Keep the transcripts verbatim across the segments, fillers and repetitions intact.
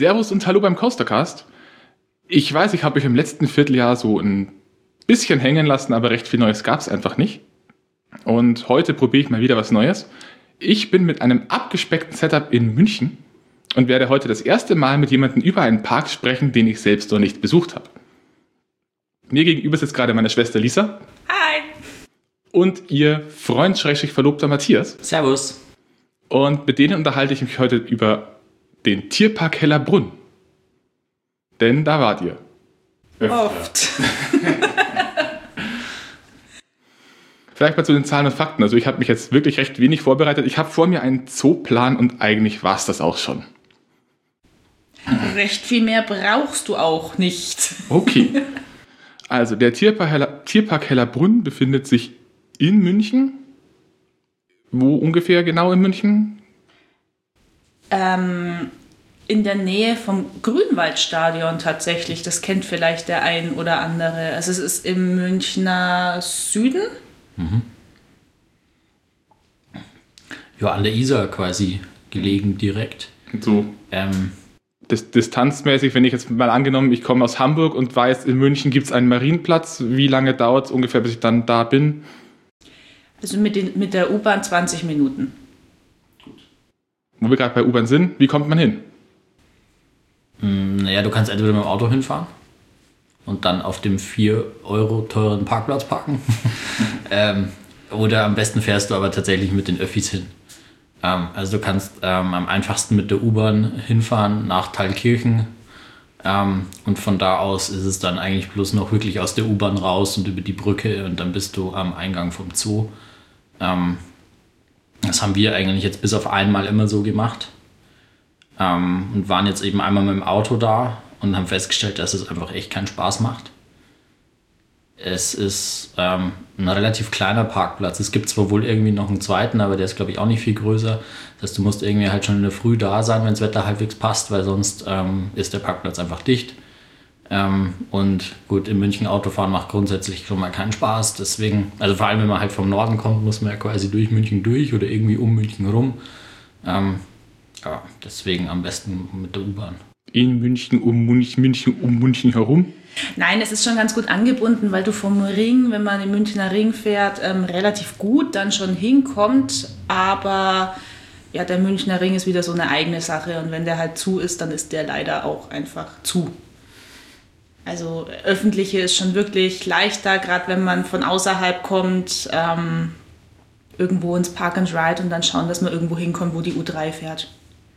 Servus und hallo beim Coastercast. Ich weiß, ich habe euch im letzten Vierteljahr so ein bisschen hängen lassen, aber recht viel Neues gab es einfach nicht. Und heute probiere ich mal wieder was Neues. Ich bin mit einem abgespeckten Setup in München und werde heute das erste Mal mit jemandem über einen Park sprechen, den ich selbst noch nicht besucht habe. Mir gegenüber sitzt gerade meine Schwester Lisa. Hi. Und ihr Freund, Schrägstrich Verlobter Matthias. Servus. Und mit denen unterhalte ich mich heute über den Tierpark Hellerbrunn. Denn da wart ihr. Öfter. Oft. Vielleicht mal zu den Zahlen und Fakten. Also ich habe mich jetzt wirklich recht wenig vorbereitet. Ich habe vor mir einen Zooplan und eigentlich war es das auch schon. Recht viel mehr brauchst du auch nicht. Okay. Also der Tierpark, Heller, Tierpark Hellerbrunn befindet sich in München. Wo ungefähr genau in München? Ähm, in der Nähe vom Grünwaldstadion tatsächlich. Das kennt vielleicht der ein oder andere. Also es ist im Münchner Süden. Mhm. Ja, an der Isar quasi gelegen direkt. So. Ähm, Dis- distanzmäßig, wenn ich jetzt mal angenommen, ich komme aus Hamburg und weiß, in München gibt es einen Marienplatz. Wie lange dauert es ungefähr, bis ich dann da bin? Also mit, den, mit der U-Bahn zwanzig Minuten. Wo wir gerade bei U-Bahn sind, wie kommt man hin? Naja, du kannst entweder mit dem Auto hinfahren und dann auf dem vier Euro teuren Parkplatz parken. ähm, oder am besten fährst du aber tatsächlich mit den Öffis hin. Ähm, also du kannst ähm, am einfachsten mit der U-Bahn hinfahren nach Thalkirchen. Ähm, und von da aus ist es dann eigentlich bloß noch wirklich aus der U-Bahn raus und über die Brücke und dann bist du am Eingang vom Zoo. Ähm, das haben wir eigentlich jetzt bis auf einmal immer so gemacht. Ähm, und waren jetzt eben einmal mit dem Auto da und haben festgestellt, dass es einfach echt keinen Spaß macht. Es ist ähm, ein relativ kleiner Parkplatz. Es gibt zwar wohl irgendwie noch einen zweiten, aber der ist, glaube ich, auch nicht viel größer. Das heißt, du musst irgendwie halt schon in der Früh da sein, wenn das Wetter halbwegs passt, weil sonst ähm, ist der Parkplatz einfach dicht. Ähm, und gut, in München Autofahren macht grundsätzlich schon mal keinen Spaß. Deswegen, also vor allem, wenn man halt vom Norden kommt, muss man ja quasi durch München durch oder irgendwie um München rum. Ähm, ja, deswegen am besten mit der U-Bahn. In München, um München, München, um München herum? Nein, es ist schon ganz gut angebunden, weil du vom Ring, wenn man den Münchner Ring fährt, ähm, relativ gut dann schon hinkommt. Aber ja, der Münchner Ring ist wieder so eine eigene Sache und wenn der halt zu ist, dann ist der leider auch einfach zu. Also öffentliche ist schon wirklich leichter, gerade wenn man von außerhalb kommt, ähm, irgendwo ins Park and Ride und dann schauen, dass man irgendwo hinkommt, wo die U drei fährt.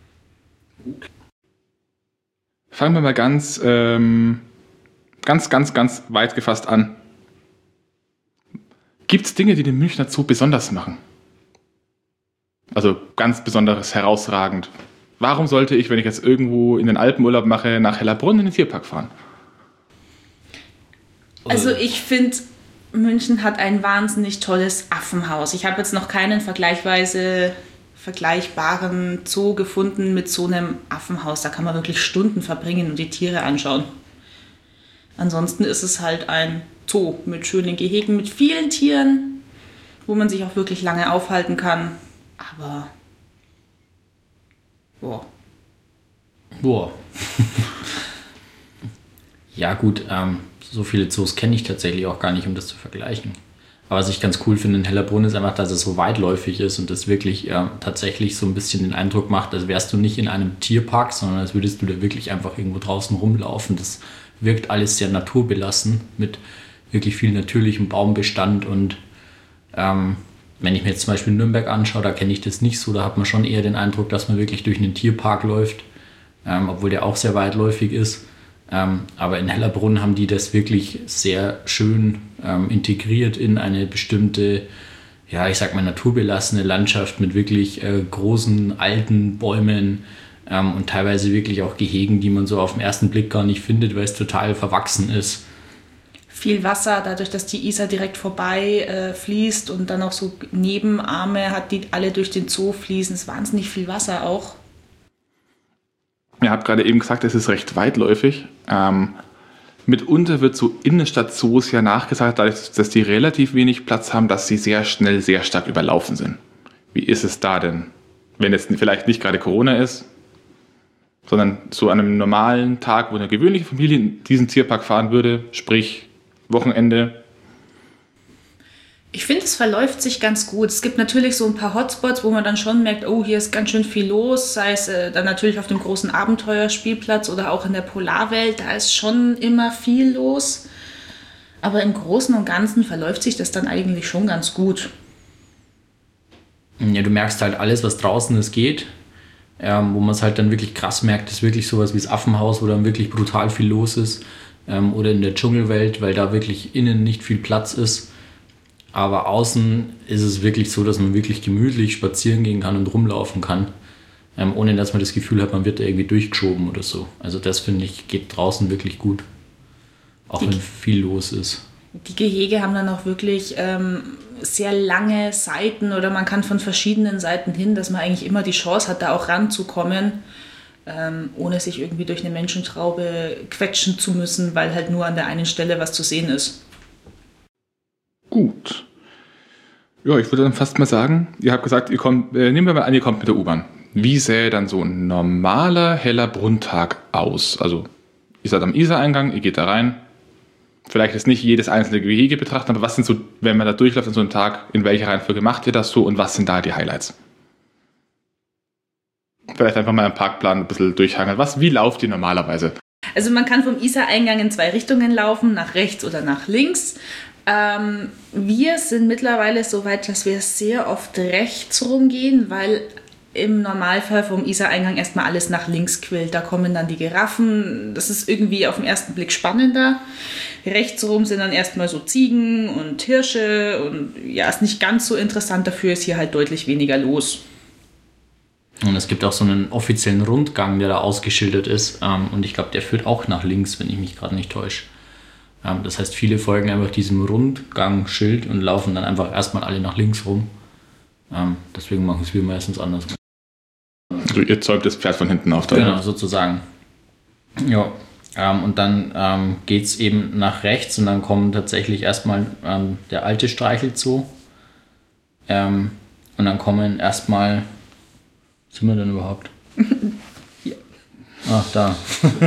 Fangen wir mal ganz, ähm, ganz, ganz, ganz weit gefasst an. Gibt es Dinge, die den Münchner Zoo besonders machen? Also ganz besonderes, herausragend. Warum sollte ich, wenn ich jetzt irgendwo in den Alpenurlaub mache, nach Hellerbrunn in den Tierpark fahren? Also ich finde, München hat ein wahnsinnig tolles Affenhaus. Ich habe jetzt noch keinen vergleichsweise vergleichbaren Zoo gefunden mit so einem Affenhaus. Da kann man wirklich Stunden verbringen und die Tiere anschauen. Ansonsten ist es halt ein Zoo mit schönen Gehegen, mit vielen Tieren, wo man sich auch wirklich lange aufhalten kann. Aber, boah. Boah. Ja gut, ähm, so viele Zoos kenne ich tatsächlich auch gar nicht, um das zu vergleichen. Aber was ich ganz cool finde in Hellerbrunn ist einfach, dass es so weitläufig ist und das wirklich äh, tatsächlich so ein bisschen den Eindruck macht, als wärst du nicht in einem Tierpark, sondern als würdest du da wirklich einfach irgendwo draußen rumlaufen. Das wirkt alles sehr naturbelassen mit wirklich viel natürlichem Baumbestand und ähm, wenn ich mir jetzt zum Beispiel Nürnberg anschaue, da kenne ich das nicht so, da hat man schon eher den Eindruck, dass man wirklich durch einen Tierpark läuft, ähm, obwohl der auch sehr weitläufig ist. Ähm, aber in Hellerbrunn haben die das wirklich sehr schön ähm, integriert in eine bestimmte, ja, ich sag mal, naturbelassene Landschaft mit wirklich äh, großen, alten Bäumen ähm, und teilweise wirklich auch Gehegen, die man so auf den ersten Blick gar nicht findet, weil es total verwachsen ist. Viel Wasser, dadurch, dass die Isar direkt vorbei äh, fließt und dann auch so Nebenarme hat, die alle durch den Zoo fließen. Es ist wahnsinnig viel Wasser auch. Ihr habt gerade eben gesagt, es ist recht weitläufig. Ähm, mitunter wird so Innenstadt-Zoos ja nachgesagt, dadurch, dass die relativ wenig Platz haben, dass sie sehr schnell, sehr stark überlaufen sind. Wie ist es da denn? Wenn jetzt vielleicht nicht gerade Corona ist? sondern so an einem normalen Tag, wo eine gewöhnliche Familie in diesen Tierpark fahren würde, sprich Wochenende. Ich finde, es verläuft sich ganz gut. Es gibt natürlich so ein paar Hotspots, wo man dann schon merkt, oh, hier ist ganz schön viel los, sei es äh, dann natürlich auf dem großen Abenteuerspielplatz oder auch in der Polarwelt, da ist schon immer viel los. Aber im Großen und Ganzen verläuft sich das dann eigentlich schon ganz gut. Ja, du merkst halt alles, was draußen ist, geht. Ähm, wo man es halt dann wirklich krass merkt, ist wirklich sowas wie das Affenhaus, wo dann wirklich brutal viel los ist. Ähm, oder in der Dschungelwelt, weil da wirklich innen nicht viel Platz ist. Aber außen ist es wirklich so, dass man wirklich gemütlich spazieren gehen kann und rumlaufen kann, ähm, ohne dass man das Gefühl hat, man wird da irgendwie durchgeschoben oder so. Also das, finde ich, geht draußen wirklich gut, auch Die- wenn viel los ist. Die Gehege haben dann auch wirklich ähm, sehr lange Seiten oder man kann von verschiedenen Seiten hin, dass man eigentlich immer die Chance hat, da auch ranzukommen, ähm, ohne sich irgendwie durch eine Menschentraube quetschen zu müssen, weil halt nur an der einen Stelle was zu sehen ist. Gut. Ja, ich würde dann fast mal sagen, ihr habt gesagt, ihr kommt, äh, nehmen wir mal an, ihr kommt mit der U-Bahn. Wie sähe dann so ein normaler Hellerbrunn-Tag aus? Also, ihr seid am Isar-Eingang, ihr geht da rein. Vielleicht jetzt nicht jedes einzelne Gehege betrachten, aber was sind so, wenn man da durchläuft an so einem Tag, in welcher Reihenfolge macht ihr das so und was sind da die Highlights? Vielleicht einfach mal einen Parkplan ein bisschen durchhangeln. Was, wie lauft ihr normalerweise? Also man kann vom Isar-Eingang in zwei Richtungen laufen, nach rechts oder nach links. Ähm, wir sind mittlerweile so weit, dass wir sehr oft rechts rumgehen, weil im Normalfall vom Isar-Eingang erstmal alles nach links quillt. Da kommen dann die Giraffen. Das ist irgendwie auf den ersten Blick spannender. Rechts rum sind dann erstmal so Ziegen und Hirsche und ja, ist nicht ganz so interessant. Dafür ist hier halt deutlich weniger los. Und es gibt auch so einen offiziellen Rundgang, der da ausgeschildert ist. Ähm, und ich glaube, der führt auch nach links, wenn ich mich gerade nicht täusche. Ähm, das heißt, viele folgen einfach diesem Rundgangschild und laufen dann einfach erstmal alle nach links rum. Ähm, deswegen machen es wir meistens anders. Also ihr zäumt das Pferd von hinten auf. Da, Genau, sozusagen. Ja, ähm, und dann ähm, geht es eben nach rechts und dann kommen tatsächlich erstmal ähm, der alte Streichelzoo. Ähm, und dann kommen erstmal... Was sind wir denn überhaupt? Hier. Ach, da.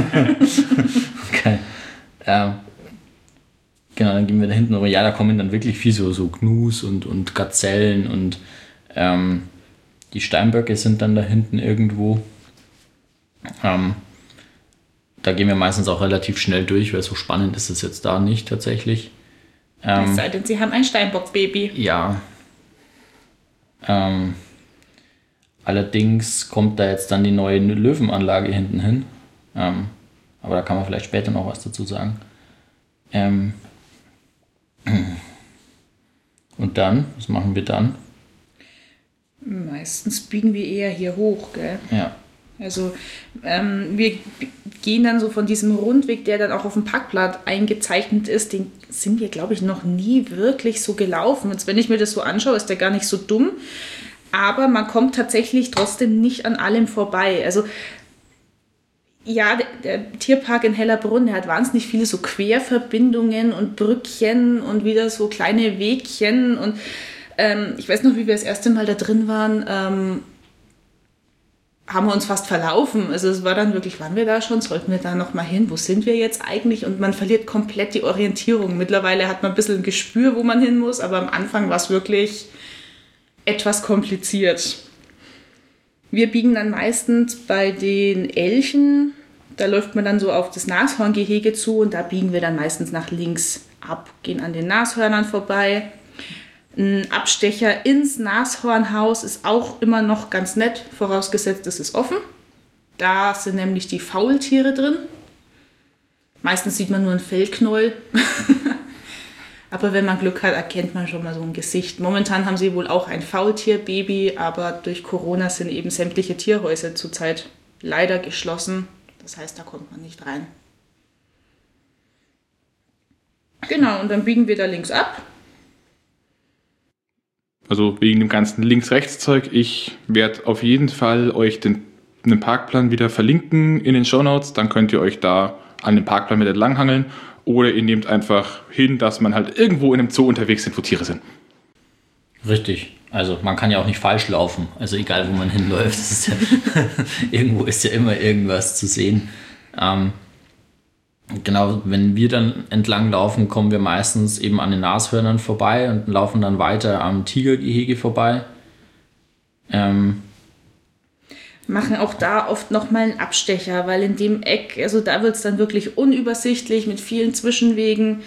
Okay. Ähm, genau, dann gehen wir da hinten. Aber ja, da kommen dann wirklich viel so, so Gnus und, und Gazellen und ähm, die Steinböcke sind dann da hinten irgendwo. Ähm, da gehen wir meistens auch relativ schnell durch, weil so spannend ist es jetzt da nicht tatsächlich. Ähm, Es sei denn, sie haben ein Steinbock-Baby. ja. Ähm, allerdings kommt da jetzt dann die neue Löwenanlage hinten hin. Ähm, aber da kann man vielleicht später noch was dazu sagen. Ähm, und dann, was machen wir dann? Meistens biegen wir eher hier hoch, gell? Ja. Also ähm, wir b- gehen dann so von diesem Rundweg, der dann auch auf dem Parkplatz eingezeichnet ist, den sind wir, glaube ich, noch nie wirklich so gelaufen. Jetzt, wenn ich mir das so anschaue, ist der gar nicht so dumm. Aber man kommt tatsächlich trotzdem nicht an allem vorbei. Also ja, der, der Tierpark in Hellerbrunn, der hat wahnsinnig viele so Querverbindungen und Brückchen und wieder so kleine Wegchen. Und ähm, ich weiß noch, wie wir das erste Mal da drin waren, ähm, haben wir uns fast verlaufen. Also es war dann wirklich, waren wir da schon? Sollten wir da nochmal hin? Wo sind wir jetzt eigentlich? Und man verliert komplett die Orientierung. Mittlerweile hat man ein bisschen ein Gespür, wo man hin muss, aber am Anfang war es wirklich etwas kompliziert. Wir biegen dann meistens bei den Elchen, da läuft man dann so auf das Nashorngehege zu und da biegen wir dann meistens nach links ab, gehen an den Nashörnern vorbei. Ein Abstecher ins Nashornhaus ist auch immer noch ganz nett, vorausgesetzt es ist offen. Da sind nämlich die Faultiere drin. Meistens sieht man nur ein Fellknäuel. Aber wenn man Glück hat, erkennt man schon mal so ein Gesicht. Momentan haben sie wohl auch ein Faultierbaby, aber durch Corona sind eben sämtliche Tierhäuser zurzeit leider geschlossen. Das heißt, da kommt man nicht rein. Genau, und dann biegen wir da links ab. Also wegen dem ganzen Links-Rechts-Zeug. Ich werde auf jeden Fall euch den, den Parkplan wieder verlinken in den Shownotes. Dann könnt ihr euch da an den Parkplan mit entlanghangeln. Oder ihr nehmt einfach hin, dass man halt irgendwo in einem Zoo unterwegs sind, wo Tiere sind. Richtig. Also man kann ja auch nicht falsch laufen, also egal wo man hinläuft, das ist ja irgendwo ist ja immer irgendwas zu sehen. Ähm, genau, wenn wir dann entlang laufen, kommen wir meistens eben an den Nashörnern vorbei und laufen dann weiter am Tigergehege vorbei. Ähm, Machen auch da oft nochmal einen Abstecher, weil in dem Eck, also da wird es dann wirklich unübersichtlich mit vielen Zwischenwegen.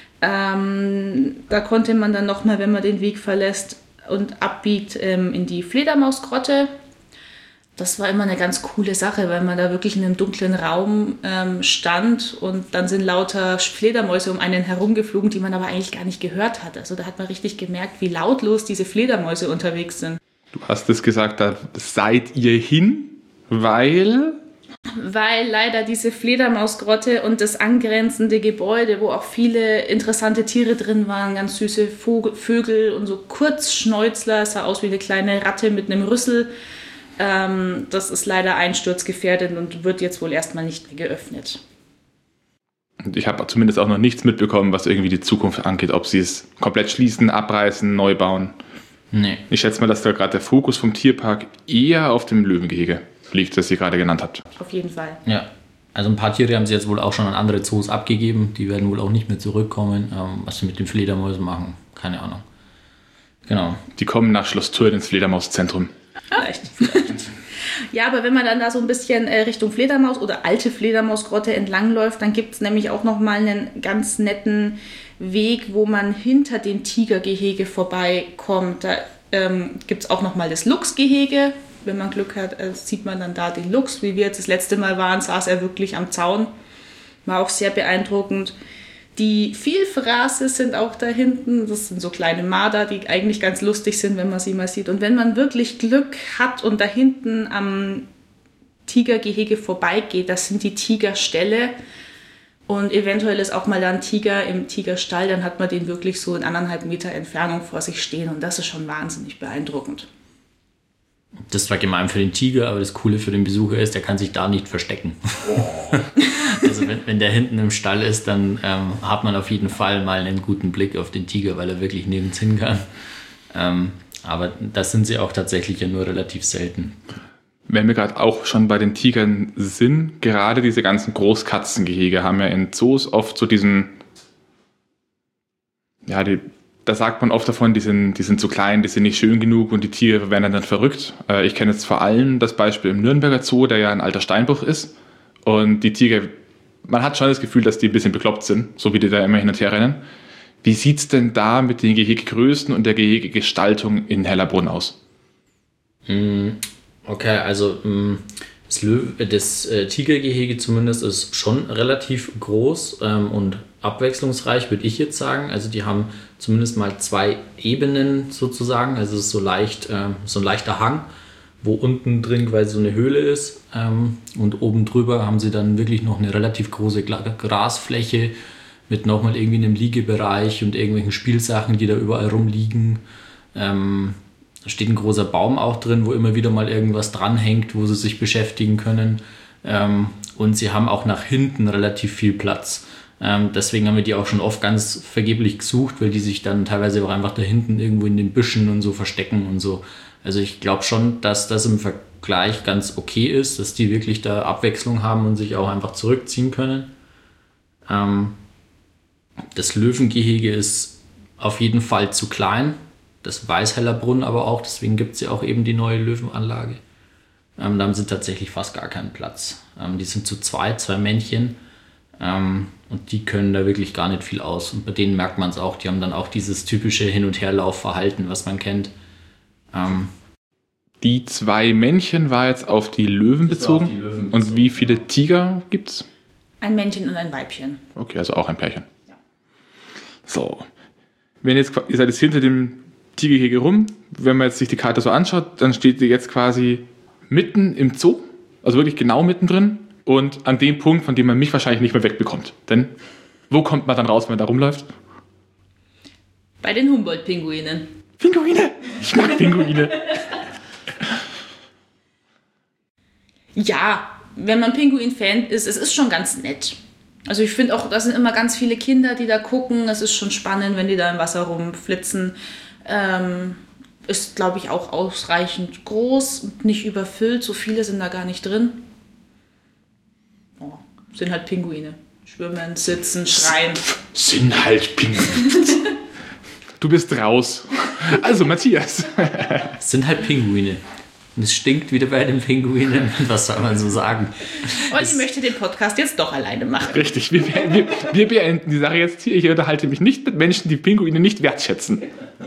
Ähm, da konnte man dann nochmal, wenn man den Weg verlässt und abbiegt, ähm, in die Fledermausgrotte. Das war immer eine ganz coole Sache, weil man da wirklich in einem dunklen Raum ähm, stand und dann sind lauter Fledermäuse um einen herumgeflogen, die man aber eigentlich gar nicht gehört hat. Also da hat man richtig gemerkt, wie lautlos diese Fledermäuse unterwegs sind. Du hast es gesagt, da seid ihr hin, weil... Weil leider diese Fledermausgrotte und das angrenzende Gebäude, wo auch viele interessante Tiere drin waren, ganz süße Vögel und so Kurzschnäuzler, es sah aus wie eine kleine Ratte mit einem Rüssel, ähm, das ist leider einsturzgefährdet und wird jetzt wohl erstmal nicht mehr geöffnet. Und ich habe zumindest auch noch nichts mitbekommen, was irgendwie die Zukunft angeht, ob sie es komplett schließen, abreißen, neu bauen. nee. Ich schätze mal, dass da gerade der Fokus vom Tierpark eher auf dem Löwengehege liegt, das ihr gerade genannt habt. Auf jeden Fall. Ja, also ein paar Tiere haben sie jetzt wohl auch schon an andere Zoos abgegeben. Die werden wohl auch nicht mehr zurückkommen. Ähm, was sie mit den Fledermäusen machen, keine Ahnung. Genau. Die kommen nach Schloss Thurn ins Fledermauszentrum. Vielleicht, vielleicht. Ja, aber wenn man dann da so ein bisschen äh, Richtung Fledermaus oder alte Fledermausgrotte entlangläuft, dann gibt es nämlich auch nochmal einen ganz netten Weg, wo man hinter dem Tigergehege vorbeikommt. Da ähm, gibt es auch nochmal das Luchsgehege. Wenn man Glück hat, äh, sieht man dann da den Luchs. Wie wir jetzt das letzte Mal waren, saß er wirklich am Zaun. War auch sehr beeindruckend. Die Vielfraße sind auch da hinten. Das sind so kleine Marder, die eigentlich ganz lustig sind, wenn man sie mal sieht. Und wenn man wirklich Glück hat und da hinten am Tigergehege vorbeigeht, das sind die Tigerställe. Und eventuell ist auch mal da ein Tiger im Tigerstall, dann hat man den wirklich so in anderthalb Meter Entfernung vor sich stehen. Und das ist schon wahnsinnig beeindruckend. Das war gemein für den Tiger, aber das Coole für den Besucher ist, der kann sich da nicht verstecken. Oh. Also wenn, wenn der hinten im Stall ist, dann ähm, hat man auf jeden Fall mal einen guten Blick auf den Tiger, weil er wirklich nirgends hin kann. Ähm, aber das sind sie auch tatsächlich ja nur relativ selten. Wenn wir gerade auch schon bei den Tigern sind, gerade diese ganzen Großkatzengehege haben ja in Zoos oft so diesen, ja, die, da sagt man oft davon, die sind, die sind zu klein, die sind nicht schön genug und die Tiere werden dann verrückt. Äh, ich kenne jetzt vor allem das Beispiel im Nürnberger Zoo, der ja ein alter Steinbruch ist. Und die Tiger, man hat schon das Gefühl, dass die ein bisschen bekloppt sind, so wie die da immer hin und her rennen. Wie sieht es denn da mit den Gehegegrößen und der Gehegegestaltung in Hellerbrunn aus? Okay, also das, Löw- das äh, Tigergehege zumindest ist schon relativ groß ähm, und abwechslungsreich, würde ich jetzt sagen. Also die haben zumindest mal zwei Ebenen sozusagen. Also es ist so leicht, ähm, so ein leichter Hang, wo unten drin quasi so eine Höhle ist. Ähm, und oben drüber haben sie dann wirklich noch eine relativ große Gla- Grasfläche mit nochmal irgendwie einem Liegebereich und irgendwelchen Spielsachen, die da überall rumliegen. Ähm, da steht ein großer Baum auch drin, wo immer wieder mal irgendwas dranhängt, wo sie sich beschäftigen können. Ähm, und sie haben auch nach hinten relativ viel Platz. Ähm, deswegen haben wir die auch schon oft ganz vergeblich gesucht, weil die sich dann teilweise auch einfach da hinten irgendwo in den Büschen und so verstecken und so. Also ich glaube schon, dass das im Vergleich ganz okay ist, dass die wirklich da Abwechslung haben und sich auch einfach zurückziehen können. Ähm, das Löwengehege ist auf jeden Fall zu klein. Das weiß Hellerbrunn aber auch, deswegen gibt es ja auch eben die neue Löwenanlage. Ähm, da haben sie tatsächlich fast gar keinen Platz. Ähm, die sind zu zweit, zwei Männchen. Ähm, und die können da wirklich gar nicht viel aus. Und bei denen merkt man es auch, die haben dann auch dieses typische Hin- und Herlaufverhalten, was man kennt. Ähm, die zwei Männchen war jetzt auf die Löwen bezogen. auf die Löwen Und bezogen, wie viele Tiger gibt's? Ein Männchen und ein Weibchen. Okay, also auch ein Pärchen. Ja. So. Wenn jetzt, ihr seid jetzt hinter dem Tigergehege rum, wenn man jetzt sich die Karte so anschaut, dann steht ihr jetzt quasi mitten im Zoo, also wirklich genau mittendrin und an dem Punkt, von dem man mich wahrscheinlich nicht mehr wegbekommt. Denn wo kommt man dann raus, wenn man da rumläuft? Bei den Humboldt-Pinguinen. Pinguine! Ich mag Pinguine! Ja, wenn man Pinguin-Fan ist, es ist schon ganz nett. Also ich finde auch, da sind immer ganz viele Kinder, die da gucken. Es ist schon spannend, wenn die da im Wasser rumflitzen. Ähm, Ist, glaube ich, auch ausreichend groß und nicht überfüllt. So viele sind da gar nicht drin. Oh, sind halt Pinguine. Schwimmen, sitzen, schreien. Sind halt Pinguine. Du bist raus. Also, Matthias. Es sind halt Pinguine. Und es stinkt wieder bei den Pinguinen. Was soll man so sagen? Und ich möchte den Podcast jetzt doch alleine machen. Richtig, wir, wir, wir beenden die Sache jetzt hier. Ich unterhalte mich nicht mit Menschen, die Pinguine nicht wertschätzen.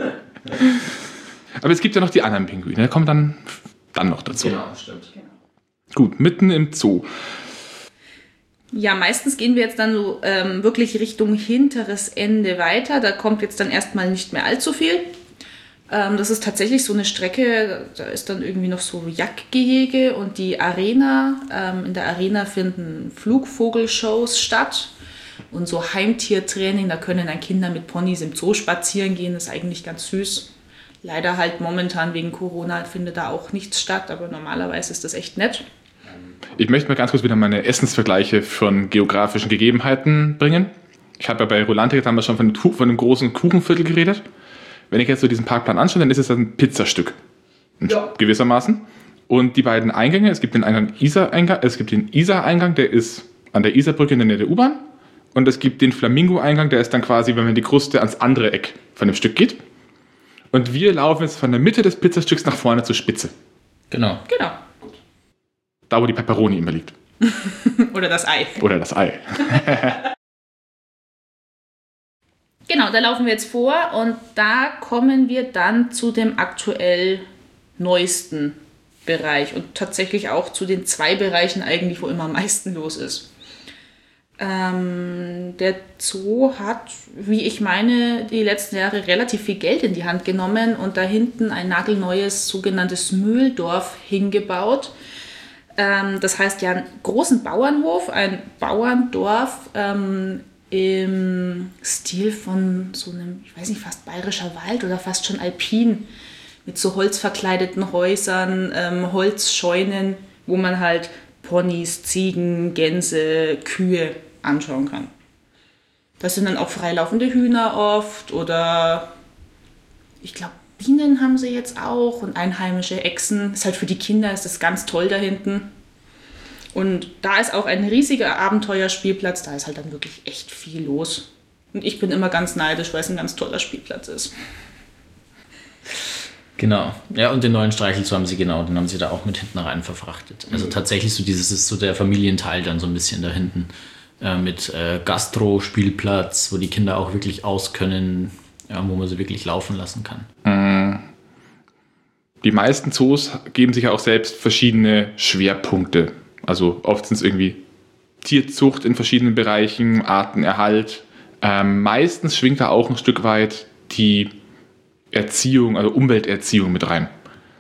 Aber es gibt ja noch die anderen Pinguine. Da kommen dann, dann noch dazu. Genau, stimmt. Gut, mitten im Zoo. Ja, meistens gehen wir jetzt dann so ähm, wirklich Richtung hinteres Ende weiter. Da kommt jetzt dann erstmal nicht mehr allzu viel. Ähm, das ist tatsächlich so eine Strecke, da ist dann irgendwie noch so Jagdgehege und die Arena. Ähm, in der Arena finden Flugvogelshows statt und so Heimtiertraining. Da können dann Kinder mit Ponys im Zoo spazieren gehen. Das ist eigentlich ganz süß. Leider halt momentan wegen Corona findet da auch nichts statt, aber normalerweise ist das echt nett. Ich möchte mal ganz kurz wieder meine Essensvergleiche von geografischen Gegebenheiten bringen. Ich habe ja bei Rolante damals schon von, von einem großen Kuchenviertel geredet. Wenn ich jetzt so diesen Parkplan anschaue, dann ist es ein Pizzastück. Ja. Gewissermaßen. Und die beiden Eingänge, es gibt den Eingang Isar-Eingang, es gibt den Isar-Eingang, der ist an der Isarbrücke in der Nähe der U-Bahn. Und es gibt den Flamingo-Eingang, der ist dann quasi, wenn man die Kruste ans andere Eck von dem Stück geht. Und wir laufen jetzt von der Mitte des Pizzastücks nach vorne zur Spitze. Genau. Genau. Da, wo die Pepperoni immer liegt. Oder das Ei. Oder das Ei. Genau, da laufen wir jetzt vor und da kommen wir dann zu dem aktuell neuesten Bereich und tatsächlich auch zu den zwei Bereichen eigentlich, wo immer am meisten los ist. Ähm, der Zoo hat, wie ich meine, die letzten Jahre relativ viel Geld in die Hand genommen und da hinten ein nagelneues sogenanntes Mühldorf hingebaut. Ähm, das heißt ja einen großen Bauernhof, ein Bauerndorf, ähm, im Stil von so einem, ich weiß nicht, fast bayerischer Wald oder fast schon alpin, mit so holzverkleideten Häusern, ähm, Holzscheunen, wo man halt Ponys, Ziegen, Gänse, Kühe anschauen kann. Das sind dann auch freilaufende Hühner oft oder ich glaube Bienen haben sie jetzt auch und einheimische Echsen. Ist halt für die Kinder ist das ganz toll da hinten. Und da ist auch ein riesiger Abenteuerspielplatz, da ist halt dann wirklich echt viel los. Und ich bin immer ganz neidisch, weil es ein ganz toller Spielplatz ist. Genau. Ja, und den neuen Streichelzoo haben sie genau, den haben sie da auch mit hinten rein verfrachtet. Also mhm. tatsächlich so dieses ist so der Familienteil dann so ein bisschen da hinten äh, mit äh, Gastro-Spielplatz, wo die Kinder auch wirklich auskönnen, ja, wo man sie wirklich laufen lassen kann. Mhm. Die meisten Zoos geben sich ja auch selbst verschiedene Schwerpunkte. Also oft sind es irgendwie Tierzucht in verschiedenen Bereichen, Artenerhalt. Ähm, meistens schwingt da auch ein Stück weit die Erziehung, also Umwelterziehung mit rein.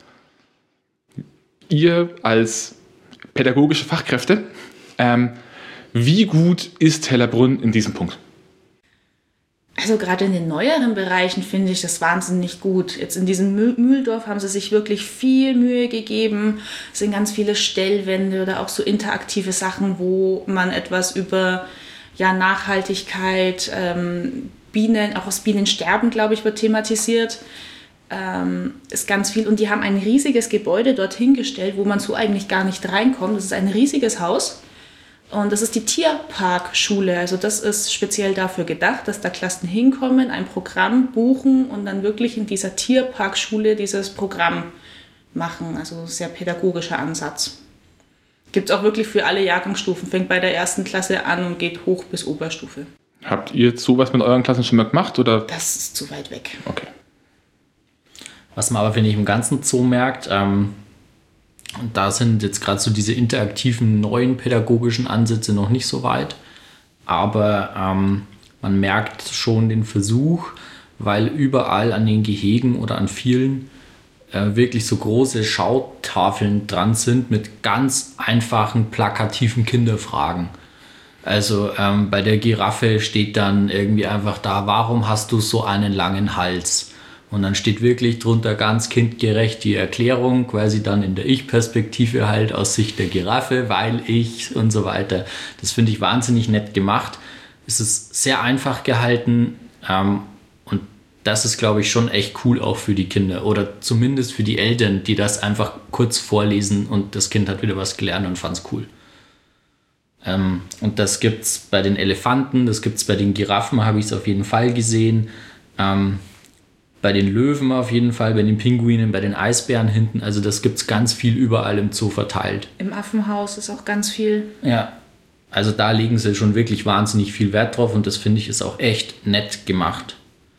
Ihr als pädagogische Fachkräfte, ähm, wie gut ist Hellerbrunn in diesem Punkt? Also gerade in den neueren Bereichen finde ich das wahnsinnig gut. Jetzt in diesem Mühldorf haben sie sich wirklich viel Mühe gegeben. Es sind ganz viele Stellwände oder auch so interaktive Sachen, wo man etwas über ja, Nachhaltigkeit, ähm, Bienen, auch das Bienensterben, glaube ich, wird thematisiert. Ähm, ist ganz viel. Und die haben ein riesiges Gebäude dorthin gestellt, wo man so eigentlich gar nicht reinkommt. Das ist ein riesiges Haus. Und das ist die Tierparkschule. Also das ist speziell dafür gedacht, dass da Klassen hinkommen, ein Programm buchen und dann wirklich in dieser Tierparkschule dieses Programm machen. Also sehr pädagogischer Ansatz. Gibt es auch wirklich für alle Jahrgangsstufen. Fängt bei der ersten Klasse an und geht hoch bis Oberstufe. Habt ihr sowas mit euren Klassen schon mal gemacht? Oder? Das ist zu weit weg. Okay. Was man aber, finde ich, im ganzen Zoo merkt, ähm, und da sind jetzt gerade so diese interaktiven neuen pädagogischen Ansätze noch nicht so weit. Aber ähm, man merkt schon den Versuch, weil überall an den Gehegen oder an vielen äh, wirklich so große Schautafeln dran sind mit ganz einfachen, plakativen Kinderfragen. Also ähm, bei der Giraffe steht dann irgendwie einfach da, warum hast du so einen langen Hals? Und dann steht wirklich drunter ganz kindgerecht die Erklärung, quasi dann in der Ich-Perspektive halt aus Sicht der Giraffe, weil ich und so weiter. Das finde ich wahnsinnig nett gemacht. Es ist sehr einfach gehalten ähm, und das ist, glaube ich, schon echt cool auch für die Kinder oder zumindest für die Eltern, die das einfach kurz vorlesen und das Kind hat wieder was gelernt und fand es cool. Ähm, und das gibt es bei den Elefanten, das gibt es bei den Giraffen, habe ich es auf jeden Fall gesehen. Ähm, bei den Löwen auf jeden Fall, bei den Pinguinen, bei den Eisbären hinten. Also das gibt es ganz viel überall im Zoo verteilt. Im Affenhaus ist auch ganz viel. Ja, also da legen sie schon wirklich wahnsinnig viel Wert drauf und das finde ich ist auch echt nett gemacht.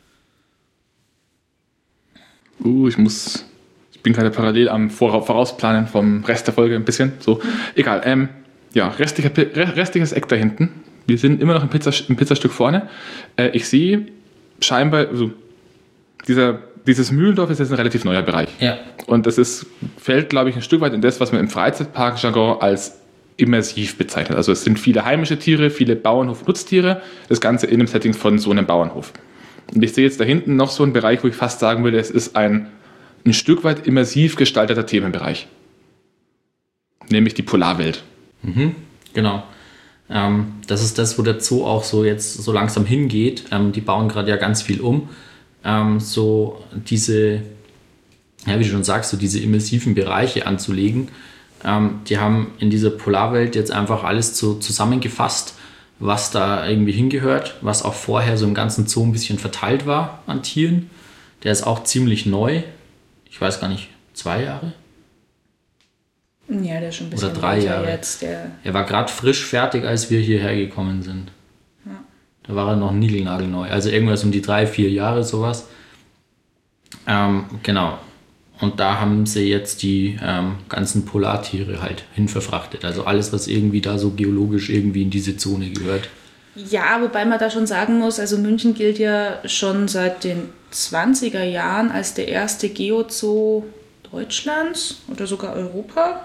Uh, ich muss, ich bin gerade parallel am Vora- Vorausplanen vom Rest der Folge ein bisschen. So, egal. Ähm, ja, restlicher, restliches Eck da hinten. Wir sind immer noch im, Pizza, im Pizzastück vorne. Äh, ich sehe scheinbar, also dieser, dieses Mühlendorf ist jetzt ein relativ neuer Bereich. Ja. Und das ist, fällt, glaube ich, ein Stück weit in das, was man im Freizeitpark-Jargon als immersiv bezeichnet. Also es sind viele heimische Tiere, viele Bauernhof-Nutztiere, das Ganze in einem Setting von so einem Bauernhof. Und ich sehe jetzt da hinten noch so einen Bereich, wo ich fast sagen würde, es ist ein, ein Stück weit immersiv gestalteter Themenbereich. Nämlich die Polarwelt. Mhm, genau. Ähm, das ist das, wo der Zoo auch so jetzt so langsam hingeht. Ähm, die bauen gerade ja ganz viel um. Ähm, so diese, ja, wie du schon sagst, so diese immersiven Bereiche anzulegen. Ähm, die haben in dieser Polarwelt jetzt einfach alles so zusammengefasst, was da irgendwie hingehört, was auch vorher so im ganzen Zoo ein bisschen verteilt war an Tieren. Der ist auch ziemlich neu. Ich weiß gar nicht, zwei Jahre? Ja, der ist schon ein bisschen Oder drei Jahre. Jetzt. Der Er war gerade frisch fertig, als wir hierher gekommen sind. Ja. Da war er noch niegelnagelneu. Also irgendwas um die drei, vier Jahre sowas. Ähm, genau. Und da haben sie jetzt die ähm, ganzen Polartiere halt hinverfrachtet. Also alles, was irgendwie da so geologisch irgendwie in diese Zone gehört. Ja, wobei man da schon sagen muss, also München gilt ja schon seit den zwanziger Jahren als der erste Geozoo Deutschlands oder sogar Europa.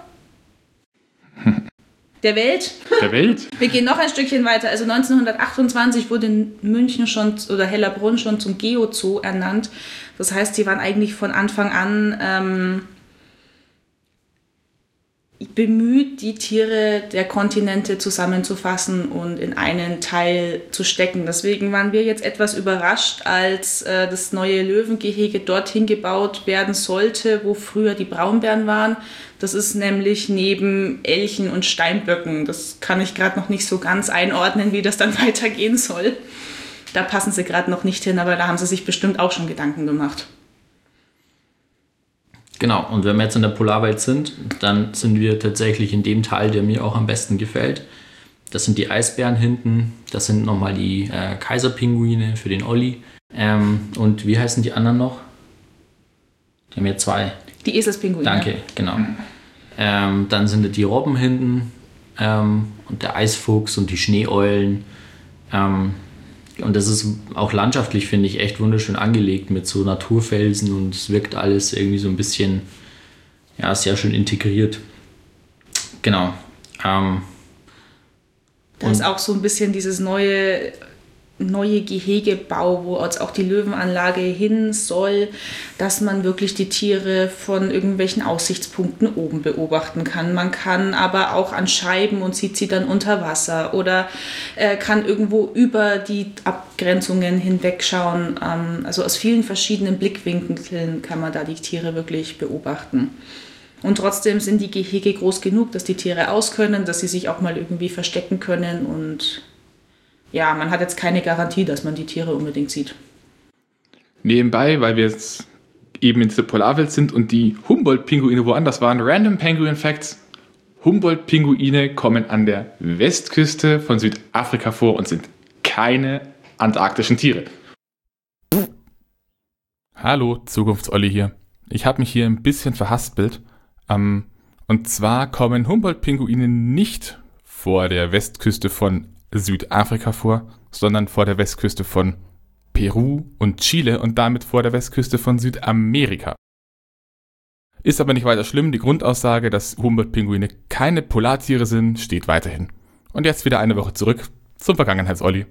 Der Welt. Der Welt? Wir gehen noch ein Stückchen weiter. Also neunzehnhundertachtundzwanzig wurde München schon oder Hellerbrunn schon zum Geozoo ernannt. Das heißt, sie waren eigentlich von Anfang an ähm, bemüht, die Tiere der Kontinente zusammenzufassen und in einen Teil zu stecken. Deswegen waren wir jetzt etwas überrascht, als äh, das neue Löwengehege dorthin gebaut werden sollte, wo früher die Braunbären waren. Das ist nämlich neben Elchen und Steinböcken. Das kann ich gerade noch nicht so ganz einordnen, wie das dann weitergehen soll. Da passen sie gerade noch nicht hin, aber da haben sie sich bestimmt auch schon Gedanken gemacht. Genau, und wenn wir jetzt in der Polarwelt sind, dann sind wir tatsächlich in dem Teil, der mir auch am besten gefällt. Das sind die Eisbären hinten, das sind nochmal die äh, Kaiserpinguine für den Olli. Ähm, und wie heißen die anderen noch? Die haben ja zwei. Die Eselspinguine. Danke, genau. Ähm, dann sind die Robben hinten ähm, und der Eisfuchs und die Schneeeulen. Ähm, und das ist auch landschaftlich, finde ich, echt wunderschön angelegt mit so Naturfelsen und es wirkt alles irgendwie so ein bisschen, ja, sehr schön integriert. Genau. Ähm, da ist auch so ein bisschen dieses neue, neue Gehegebau, wo jetzt auch die Löwenanlage hin soll, dass man wirklich die Tiere von irgendwelchen Aussichtspunkten oben beobachten kann. Man kann aber auch an Scheiben und sieht sie dann unter Wasser oder äh, kann irgendwo über die Abgrenzungen hinwegschauen. Ähm, also aus vielen verschiedenen Blickwinkeln kann man da die Tiere wirklich beobachten. Und trotzdem sind die Gehege groß genug, dass die Tiere aus können, dass sie sich auch mal irgendwie verstecken können und ja, man hat jetzt keine Garantie, dass man die Tiere unbedingt sieht. Nebenbei, weil wir jetzt eben in dieser Polarwelt sind und die Humboldt-Pinguine woanders waren, Random Penguin Facts. Humboldt-Pinguine kommen an der Westküste von Südafrika vor und sind keine antarktischen Tiere. Hallo, Zukunfts-Olli hier. Ich habe mich hier ein bisschen verhaspelt. Ähm, und zwar kommen Humboldt-Pinguine nicht vor der Westküste von Südafrika vor, sondern vor der Westküste von Peru und Chile und damit vor der Westküste von Südamerika. Ist aber nicht weiter schlimm, die Grundaussage, dass Humboldt-Pinguine keine Polartiere sind, steht weiterhin. Und jetzt wieder eine Woche zurück zum Vergangenheits-Olli.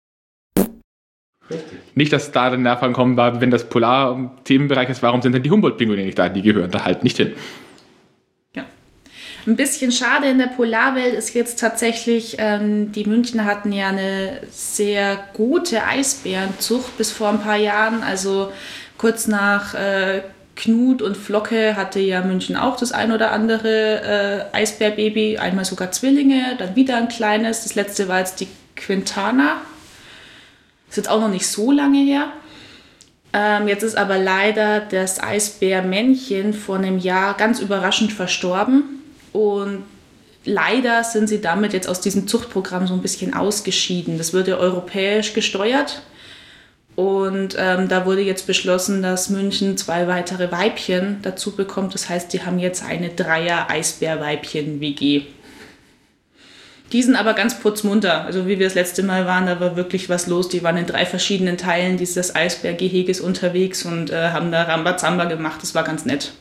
Nicht, dass da dann Nachfragen kommen, wenn das Polar-Themenbereich ist, warum sind denn die Humboldt-Pinguine nicht da? Die gehören da halt nicht hin. Ja. Ein bisschen schade in der Polarwelt ist jetzt tatsächlich, ähm, die Münchner hatten ja eine sehr gute Eisbärenzucht bis vor ein paar Jahren. Also kurz nach äh, Knut und Flocke hatte ja München auch das ein oder andere äh, Eisbärbaby, einmal sogar Zwillinge, dann wieder ein kleines. Das letzte war jetzt die Quintana. Ist jetzt auch noch nicht so lange her. Ähm, jetzt ist aber leider das Eisbärmännchen vor einem Jahr ganz überraschend verstorben. Und leider sind sie damit jetzt aus diesem Zuchtprogramm so ein bisschen ausgeschieden. Das wird ja europäisch gesteuert. Und ähm, da wurde jetzt beschlossen, dass München zwei weitere Weibchen dazu bekommt. Das heißt, die haben jetzt eine Dreier-Eisbär-Weibchen-W G. Die sind aber ganz putzmunter. Also wie wir das letzte Mal waren, da war wirklich was los. Die waren in drei verschiedenen Teilen dieses Eisbärgeheges unterwegs und äh, haben da Rambazamba gemacht. Das war ganz nett.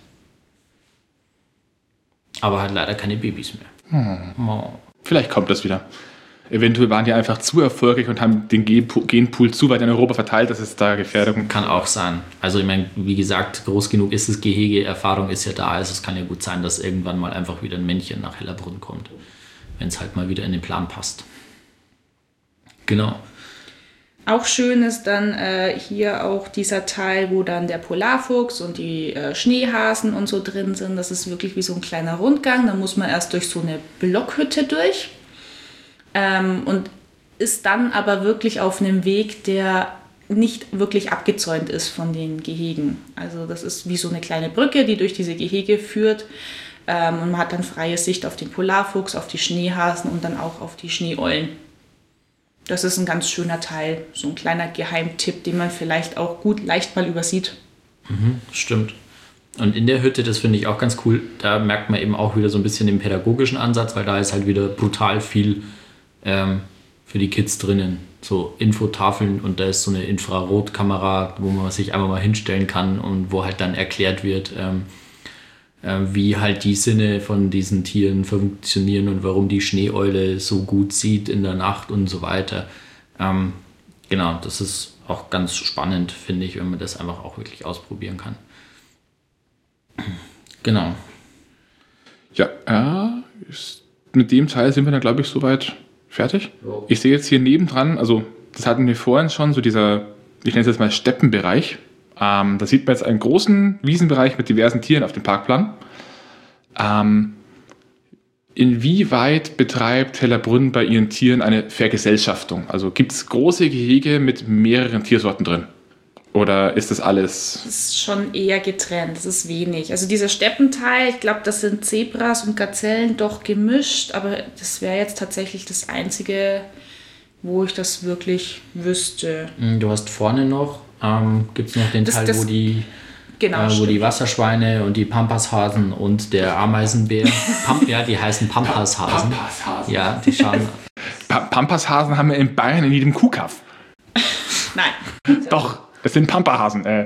Aber halt leider keine Babys mehr. Hm. Oh. Vielleicht kommt das wieder. Eventuell waren die einfach zu erfolgreich und haben den Genpool zu weit in Europa verteilt, dass es da Gefährdung kann auch sein. Also ich meine, wie gesagt, groß genug ist das Gehege, Erfahrung ist ja da. Also es kann ja gut sein, dass irgendwann mal einfach wieder ein Männchen nach Hellerbrunn kommt, wenn es halt mal wieder in den Plan passt. Genau. Auch schön ist dann äh, hier auch dieser Teil, wo dann der Polarfuchs und die äh, Schneehasen und so drin sind. Das ist wirklich wie so ein kleiner Rundgang. Da muss man erst durch so eine Blockhütte durch. Ähm, und ist dann aber wirklich auf einem Weg, der nicht wirklich abgezäunt ist von den Gehegen. Also das ist wie so eine kleine Brücke, die durch diese Gehege führt. Ähm, und man hat dann freie Sicht auf den Polarfuchs, auf die Schneehasen und dann auch auf die Schneeeulen. Das ist ein ganz schöner Teil, so ein kleiner Geheimtipp, den man vielleicht auch gut leicht mal übersieht. Mhm, stimmt. Und in der Hütte, das finde ich auch ganz cool, da merkt man eben auch wieder so ein bisschen den pädagogischen Ansatz, weil da ist halt wieder brutal viel ähm, für die Kids drinnen. So Infotafeln und da ist so eine Infrarotkamera, wo man sich einfach mal hinstellen kann und wo halt dann erklärt wird, ähm, äh, wie halt die Sinne von diesen Tieren funktionieren und warum die Schneeeule so gut sieht in der Nacht und so weiter. Ähm, genau, das ist auch ganz spannend, finde ich, wenn man das einfach auch wirklich ausprobieren kann. Genau. Ja, äh, ist, mit dem Teil sind wir dann, glaube ich, soweit fertig. Jo. Ich sehe jetzt hier nebendran, also das hatten wir vorhin schon, so dieser, ich nenne es jetzt mal Steppenbereich. Ähm, da sieht man jetzt einen großen Wiesenbereich mit diversen Tieren auf dem Parkplan. Ähm, inwieweit betreibt Hellerbrunn bei ihren Tieren eine Vergesellschaftung? Also gibt es große Gehege mit mehreren Tiersorten drin? Oder ist das alles? Das ist schon eher getrennt, das ist wenig. Also dieser Steppenteil, ich glaube, das sind Zebras und Gazellen doch gemischt, aber das wäre jetzt tatsächlich das Einzige, wo ich das wirklich wüsste. Du hast vorne noch, ähm, gibt es noch den das, Teil, das, wo, die, genau, äh, wo die Wasserschweine und die Pampashasen und der Ameisenbär, Pamp, ja, die heißen Pampashasen. Pampashasen. Ja, die schauen. Pa- Pampashasen haben wir in Bayern in jedem Kuhkaff. Nein. Doch. Das sind Pampahasen. Äh.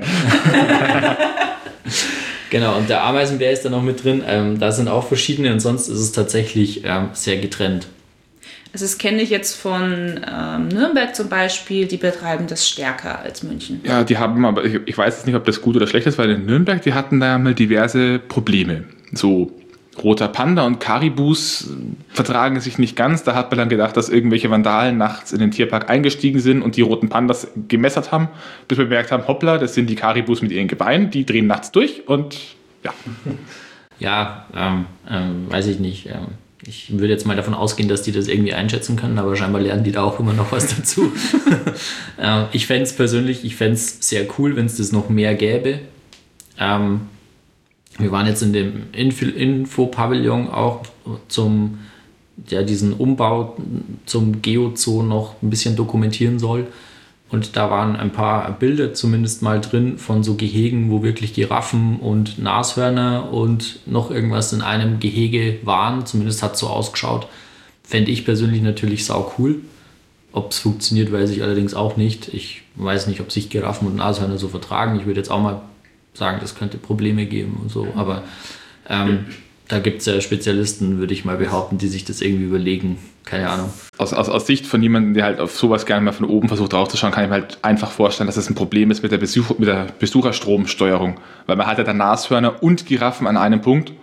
Genau, und der Ameisenbär ist da noch mit drin. Ähm, da sind auch verschiedene und sonst ist es tatsächlich ähm, sehr getrennt. Also das kenne ich jetzt von ähm, Nürnberg zum Beispiel, die betreiben das stärker als München. Ja, die haben, aber ich, ich weiß jetzt nicht, ob das gut oder schlecht ist, weil in Nürnberg, die hatten da mal diverse Probleme. So roter Panda und Karibus vertragen sich nicht ganz. Da hat man dann gedacht, dass irgendwelche Vandalen nachts in den Tierpark eingestiegen sind und die roten Pandas gemessert haben, bis wir bemerkt haben, hoppla, das sind die Karibus mit ihren Gebeinen, die drehen nachts durch und ja. Ja, ähm, ähm, weiß ich nicht. Ähm, ich würde jetzt mal davon ausgehen, dass die das irgendwie einschätzen können, aber scheinbar lernen die da auch immer noch was dazu. ähm, ich fände es persönlich, ich fände es sehr cool, wenn es das noch mehr gäbe. Ähm, Wir waren jetzt in dem Info-Pavillon auch zum, ja, diesen Umbau zum Geozoo noch ein bisschen dokumentieren soll. Und da waren ein paar Bilder zumindest mal drin von so Gehegen, wo wirklich Giraffen und Nashörner und noch irgendwas in einem Gehege waren. Zumindest hat es so ausgeschaut. Fände ich persönlich natürlich sau cool. Ob es funktioniert, weiß ich allerdings auch nicht. Ich weiß nicht, ob sich Giraffen und Nashörner so vertragen. Ich würde jetzt auch mal sagen, das könnte Probleme geben und so, aber ähm, da gibt es ja Spezialisten, würde ich mal behaupten, die sich das irgendwie überlegen, keine Ahnung. Aus, aus, aus Sicht von jemandem, der halt auf sowas gerne mal von oben versucht draufzuschauen, kann ich mir halt einfach vorstellen, dass das ein Problem ist mit der, Besuch, mit der Besucherstromsteuerung, weil man hat ja dann Nashörner und Giraffen an einem Punkt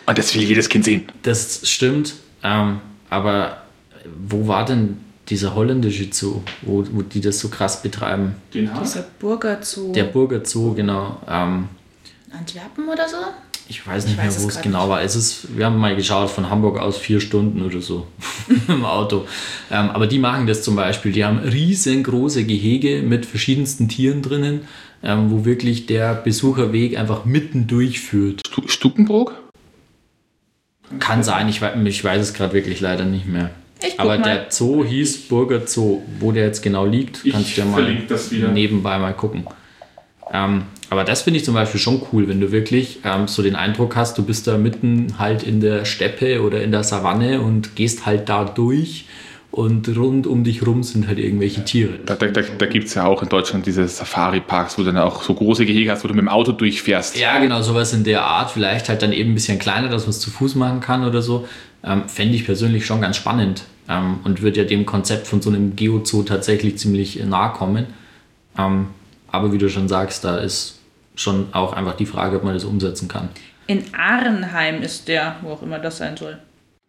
Und das will jedes Kind sehen. Das stimmt, ähm, aber wo war denn dieser holländische Zoo, wo, wo die das so krass betreiben? Den Dieser Burger Zoo. Der Burger Zoo, genau. Ähm, Antwerpen oder so? ich weiß nicht Ich weiß mehr, wo es es grad genau nicht. war. Es ist, wir haben mal geschaut, von Hamburg aus vier Stunden oder so im Auto. Ähm, aber die machen das zum Beispiel. Die haben riesengroße Gehege mit verschiedensten Tieren drinnen, ähm, wo wirklich der Besucherweg einfach mitten durchführt. Stu Stukenbrook? Kann sein, ich weiß, ich weiß es gerade wirklich leider nicht mehr. Ich guck Aber mal. der Zoo hieß Burger Zoo. Wo der jetzt genau liegt, Ich kannst du ja mal verlinke das wieder. nebenbei mal gucken. Ähm, aber das finde ich zum Beispiel schon cool, wenn du wirklich ähm, so den Eindruck hast, du bist da mitten halt in der Steppe oder in der Savanne und gehst halt da durch und rund um dich rum sind halt irgendwelche Tiere. Da, da, da, da gibt es ja auch in Deutschland diese Safari-Parks, wo du dann auch so große Gehege hast, wo du mit dem Auto durchfährst. Ja, genau, sowas in der Art. Vielleicht halt dann eben ein bisschen kleiner, dass man es zu Fuß machen kann oder so. Ähm, fände ich persönlich schon ganz spannend ähm, und würde ja dem Konzept von so einem Geozoo tatsächlich ziemlich äh, nahe kommen. Ähm, aber wie du schon sagst, da ist schon auch einfach die Frage, ob man das umsetzen kann. In Arnheim ist der, wo auch immer das sein soll.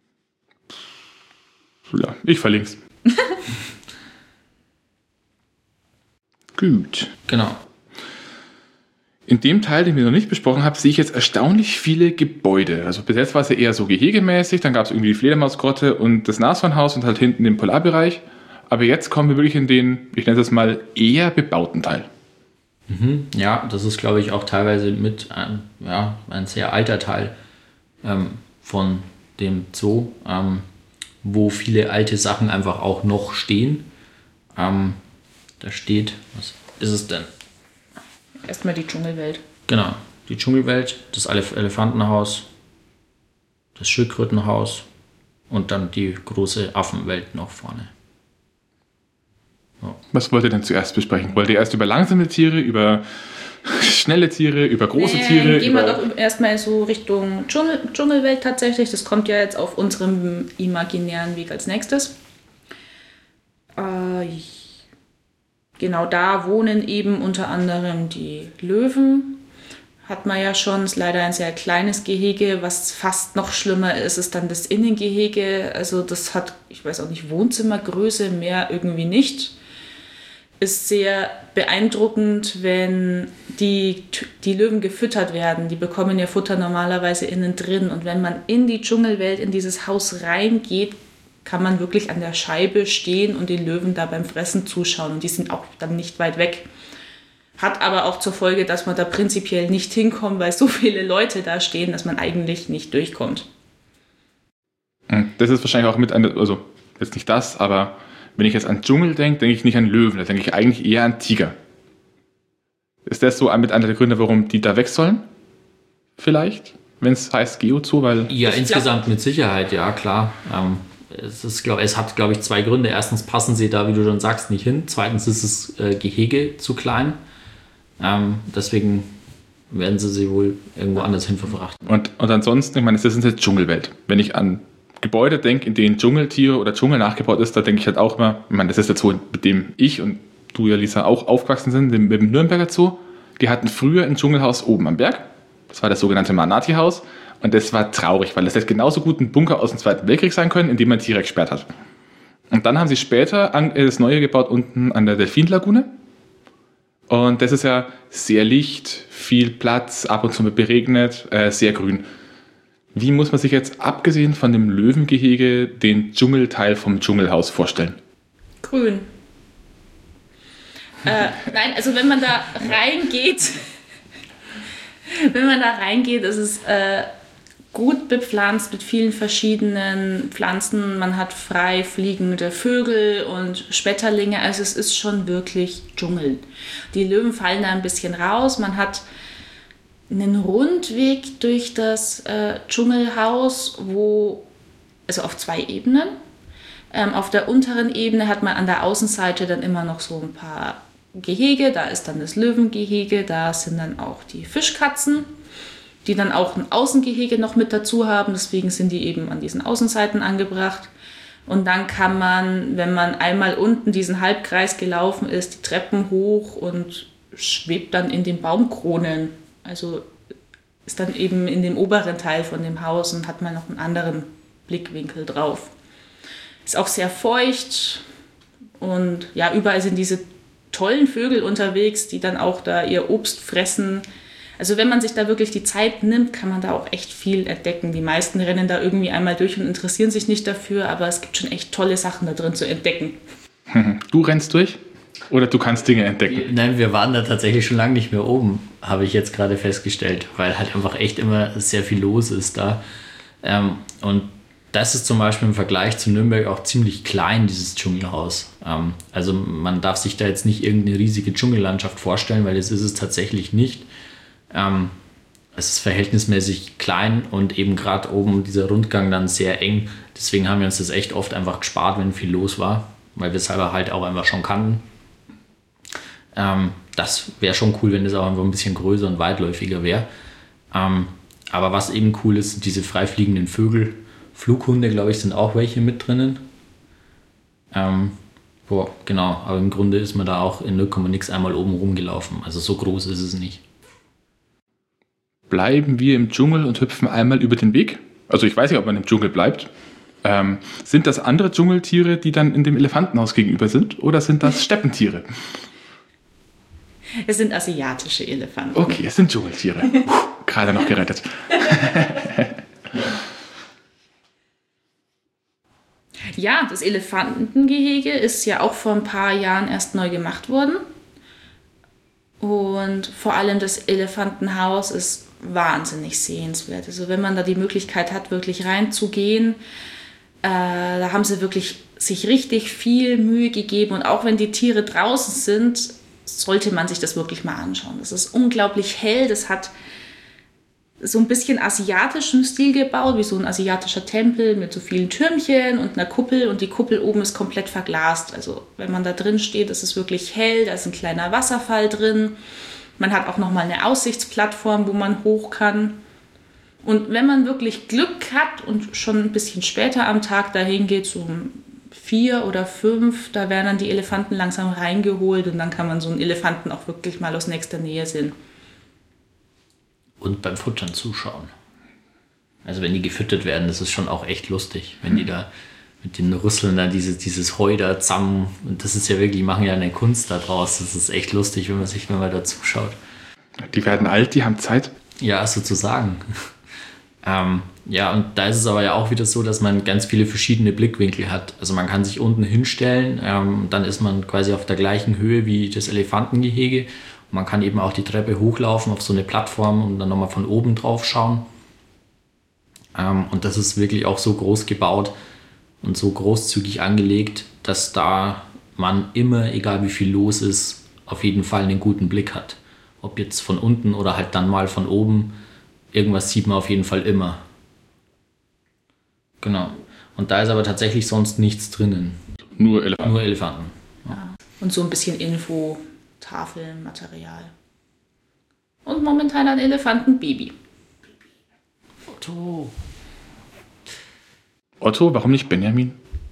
Ja, ich verlinke es. Gut. Genau. In dem Teil, den wir noch nicht besprochen haben, sehe ich jetzt erstaunlich viele Gebäude. Also bis jetzt war es ja eher so gehegemäßig, dann gab es irgendwie die Fledermausgrotte und das Nashornhaus und halt hinten den Polarbereich. Aber jetzt kommen wir wirklich in den, ich nenne es mal, eher bebauten Teil. Mhm. Ja, das ist, glaube ich, auch teilweise mit ähm, ja, ein sehr alter Teil ähm, von dem Zoo, ähm, wo viele alte Sachen einfach auch noch stehen. Ähm, da steht, was ist es denn? Erstmal die Dschungelwelt. Genau, die Dschungelwelt, das Elef- Elefantenhaus, das Schildkrötenhaus und dann die große Affenwelt noch vorne. Was wollt ihr denn zuerst besprechen? Wollt ihr erst über langsame Tiere, über schnelle Tiere, über große Nee, Tiere? Gehen über wir doch erstmal so Richtung Dschungel, Dschungelwelt tatsächlich. Das kommt ja jetzt auf unserem imaginären Weg als nächstes. Äh, genau da wohnen eben unter anderem die Löwen. Hat man ja schon, ist leider ein sehr kleines Gehege. Was fast noch schlimmer ist, ist dann das Innengehege. Also das hat, ich weiß auch nicht, Wohnzimmergröße, mehr irgendwie nicht. Ist sehr beeindruckend, wenn die, die Löwen gefüttert werden. Die bekommen ja Futter normalerweise innen drin. Und wenn man in die Dschungelwelt, in dieses Haus reingeht, kann man wirklich an der Scheibe stehen und den Löwen da beim Fressen zuschauen. Und die sind auch dann nicht weit weg. Hat aber auch zur Folge, dass man da prinzipiell nicht hinkommt, weil so viele Leute da stehen, dass man eigentlich nicht durchkommt. Das ist wahrscheinlich auch mit einer, also jetzt nicht das, aber wenn ich jetzt an Dschungel denke, denke ich nicht an Löwen, da denke ich eigentlich eher an Tiger. Ist das so mit einer der Gründe, warum die da weg sollen? Vielleicht, wenn es heißt Geozoo, weil... Ja, Ich insgesamt glaub- mit Sicherheit, ja klar. Ähm, es, ist, glaub, es hat, glaube ich, zwei Gründe. Erstens passen sie da, wie du schon sagst, nicht hin. Zweitens ist das äh, Gehege zu klein. Ähm, deswegen werden sie sie wohl irgendwo anders hin verfrachten. Und, und ansonsten, ich meine, das ist eine Dschungelwelt. Wenn ich an Gebäude denke, in denen Dschungeltiere oder Dschungel nachgebaut ist, da denke ich halt auch immer, ich meine, das ist der Zoo, mit dem ich und du ja, Lisa, auch aufgewachsen sind, dem, mit dem Nürnberger Zoo. Die hatten früher ein Dschungelhaus oben am Berg. Das war das sogenannte Manati-Haus. Und das war traurig, weil das hätte genauso gut ein Bunker aus dem Zweiten Weltkrieg sein können, in dem man Tiere gesperrt hat. Und dann haben sie später an, äh, das Neue gebaut unten an der Delfinlagune. Und das ist ja sehr licht, viel Platz, ab und zu mit beregnet, äh, sehr grün. Wie muss man sich jetzt, abgesehen von dem Löwengehege, den Dschungelteil vom Dschungelhaus vorstellen? Grün. Äh, nein, also wenn man da reingeht, wenn man da reingeht, ist es äh, gut bepflanzt mit vielen verschiedenen Pflanzen. Man hat frei fliegende Vögel und Schmetterlinge. Also es ist schon wirklich Dschungel. Die Löwen fallen da ein bisschen raus. Man hat einen Rundweg durch das äh, Dschungelhaus, wo, also auf zwei Ebenen. Ähm, auf der unteren Ebene hat man an der Außenseite dann immer noch so ein paar Gehege. Da ist dann das Löwengehege, da sind dann auch die Fischkatzen, die dann auch ein Außengehege noch mit dazu haben. Deswegen sind die eben an diesen Außenseiten angebracht. Und dann kann man, wenn man einmal unten diesen Halbkreis gelaufen ist, die Treppen hoch und schwebt dann in den Baumkronen. Also ist dann eben in dem oberen Teil von dem Haus und hat mal noch einen anderen Blickwinkel drauf. Ist auch sehr feucht und ja, überall sind diese tollen Vögel unterwegs, die dann auch da ihr Obst fressen. Also wenn man sich da wirklich die Zeit nimmt, kann man da auch echt viel entdecken. Die meisten rennen da irgendwie einmal durch und interessieren sich nicht dafür, aber es gibt schon echt tolle Sachen da drin zu entdecken. Du rennst durch oder du kannst Dinge entdecken? Nein, wir waren da tatsächlich schon lange nicht mehr oben, habe ich jetzt gerade festgestellt, weil halt einfach echt immer sehr viel los ist da. Ähm, und das ist zum Beispiel im Vergleich zu Nürnberg auch ziemlich klein, dieses Dschungelhaus. Ähm, also man darf sich da jetzt nicht irgendeine riesige Dschungellandschaft vorstellen, weil das ist es tatsächlich nicht. Ähm, es ist verhältnismäßig klein und eben gerade oben dieser Rundgang dann sehr eng. Deswegen haben wir uns das echt oft einfach gespart, wenn viel los war, weil wir es selber halt auch einfach schon kannten. Ähm, das wäre schon cool, wenn es auch einfach ein bisschen größer und weitläufiger wäre. Ähm, aber was eben cool ist, sind diese freifliegenden Vögel. Flughunde, glaube ich, sind auch welche mit drinnen. Ähm, boah, genau, aber im Grunde ist man da auch in null Komma nix einmal oben rumgelaufen. Also so groß ist es nicht. Bleiben wir im Dschungel und hüpfen einmal über den Weg? Also ich weiß nicht, ob man im Dschungel bleibt. Ähm, sind das andere Dschungeltiere, die dann in dem Elefantenhaus gegenüber sind? Oder sind das Steppentiere? Es sind asiatische Elefanten. Okay, es sind Dschungeltiere. Puh, gerade noch gerettet. Ja, das Elefantengehege ist ja auch vor ein paar Jahren erst neu gemacht worden. Und vor allem das Elefantenhaus ist wahnsinnig sehenswert. Also wenn man da die Möglichkeit hat, wirklich reinzugehen, äh, da haben sie wirklich sich richtig viel Mühe gegeben. Und auch wenn die Tiere draußen sind, sollte man sich das wirklich mal anschauen. Das ist unglaublich hell, das hat so ein bisschen asiatischen Stil gebaut, wie so ein asiatischer Tempel mit so vielen Türmchen und einer Kuppel. Und die Kuppel oben ist komplett verglast. Also wenn man da drin steht, ist es wirklich hell. Da ist ein kleiner Wasserfall drin. Man hat auch nochmal eine Aussichtsplattform, wo man hoch kann. Und wenn man wirklich Glück hat und schon ein bisschen später am Tag dahin geht, so um vier oder fünf, da werden dann die Elefanten langsam reingeholt. Und dann kann man so einen Elefanten auch wirklich mal aus nächster Nähe sehen. Und beim Futtern zuschauen. Also wenn die gefüttert werden, das ist schon auch echt lustig, wenn die da mit den Rüsseln da dieses, dieses Heu da zusammen, und das ist ja wirklich, die machen ja eine Kunst da draus, das ist echt lustig, wenn man sich mal da zuschaut. Die werden alt, die haben Zeit. Ja, sozusagen. ähm, ja, und da ist es aber ja auch wieder so, dass man ganz viele verschiedene Blickwinkel hat. Also man kann sich unten hinstellen, ähm, dann ist man quasi auf der gleichen Höhe wie das Elefantengehege. Man kann eben auch die Treppe hochlaufen auf so eine Plattform und dann nochmal von oben drauf schauen. Ähm, und das ist wirklich auch so groß gebaut und so großzügig angelegt, dass da man immer, egal wie viel los ist, auf jeden Fall einen guten Blick hat. Ob jetzt von unten oder halt dann mal von oben, irgendwas sieht man auf jeden Fall immer. Genau. Und da ist aber tatsächlich sonst nichts drinnen. Nur Elefanten. Nur Elefanten. Ja. Und so ein bisschen Info. Tafeln, Material. Und momentan ein Elefantenbaby. Otto. Otto, warum nicht Benjamin?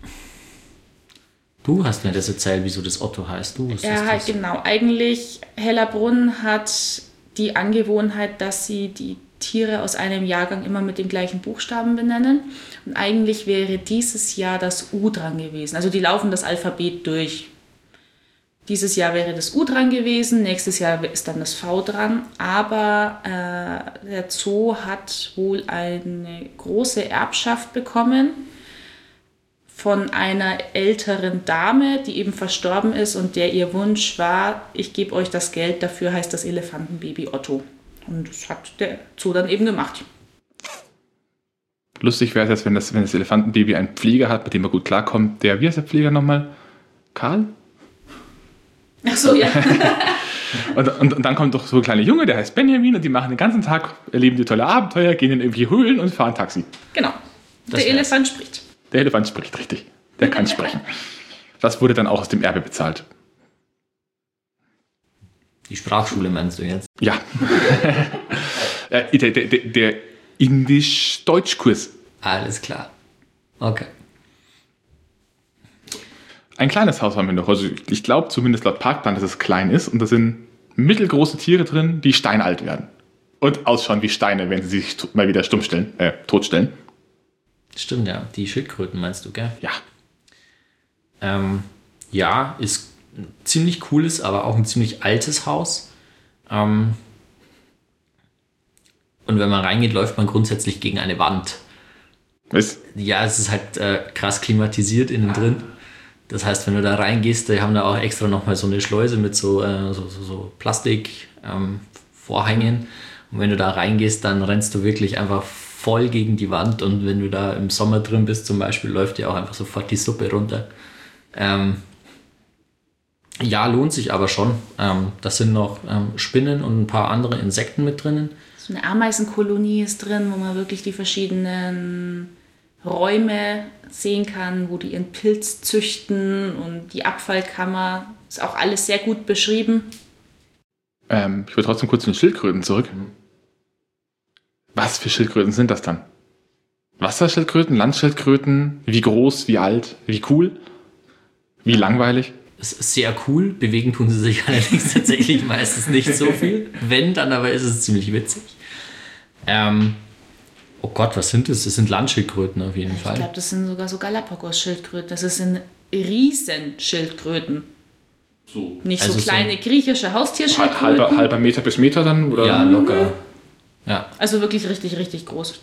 Du hast mir das erzählt, wieso das Otto heißt. Du ja, das. genau. Eigentlich, Hellerbrunn hat die Angewohnheit, dass sie die Tiere aus einem Jahrgang immer mit den gleichen Buchstaben benennen. Und eigentlich wäre dieses Jahr das U dran gewesen. Also die laufen das Alphabet durch. Dieses Jahr wäre das U dran gewesen, nächstes Jahr ist dann das V dran. Aber äh, der Zoo hat wohl eine große Erbschaft bekommen von einer älteren Dame, die eben verstorben ist und der ihr Wunsch war, ich gebe euch das Geld, dafür heißt das Elefantenbaby Otto. Und das hat der Zoo dann eben gemacht. Lustig wäre es jetzt, wenn das, wenn das Elefantenbaby einen Pfleger hat, mit dem er gut klarkommt. Der, wie heißt der Pfleger nochmal? Karl? Ach so, ja. und, und, und dann kommt doch so ein kleiner Junge, der heißt Benjamin und die machen den ganzen Tag, erleben die tolle Abenteuer, gehen in irgendwie Höhlen und fahren Taxi. Genau. Das der Elefant spricht. Der Elefant spricht, richtig. Der kann sprechen. Das wurde dann auch aus dem Erbe bezahlt. Die Sprachschule meinst du jetzt? Ja. der der, der, der Indisch-Deutsch-Kurs. Alles klar. Okay. Ein kleines Haus haben wir noch. Also ich glaube zumindest laut Parkplan, dass es klein ist. Und da sind mittelgroße Tiere drin, die steinalt werden. und ausschauen wie Steine, wenn sie sich mal wieder stumm stellen, äh, totstellen. Stimmt, ja. Die Schildkröten meinst du, gell? Ja. Ähm, ja, ist ein ziemlich cooles, aber auch ein ziemlich altes Haus. Ähm, und wenn man reingeht, läuft man grundsätzlich gegen eine Wand. Was? Ja, es ist halt äh, krass klimatisiert innen drin. Das heißt, wenn du da reingehst, die haben da auch extra nochmal so eine Schleuse mit so, äh, so, so, so Plastikvorhängen. Ähm, und wenn du da reingehst, dann rennst du wirklich einfach voll gegen die Wand. Und wenn du da im Sommer drin bist zum Beispiel, läuft dir auch einfach sofort die Suppe runter. Ähm, ja, lohnt sich aber schon. Ähm, das sind noch ähm, Spinnen und ein paar andere Insekten mit drinnen. So eine Ameisenkolonie ist drin, wo man wirklich die verschiedenen Räume sehen kann, wo die ihren Pilz züchten und die Abfallkammer. Ist auch alles sehr gut beschrieben. Ähm, ich will trotzdem kurz zu den Schildkröten zurück. Was für Schildkröten sind das dann? Wasserschildkröten, Landschildkröten? Wie groß, wie alt, wie cool? Wie langweilig? Ist sehr cool. Bewegen tun sie sich allerdings tatsächlich meistens nicht so viel. Wenn, dann aber ist es ziemlich witzig. Ähm, oh Gott, was sind das? Das sind Landschildkröten auf jeden Fall. Ich glaube, das sind sogar so Galapagos-Schildkröten. Das sind Riesenschildkröten. So. Nicht Also so kleine so griechische Haustierschildkröten. Halber, halber Meter bis Meter dann? Oder? Ja, locker. Ja. Also wirklich richtig, richtig groß.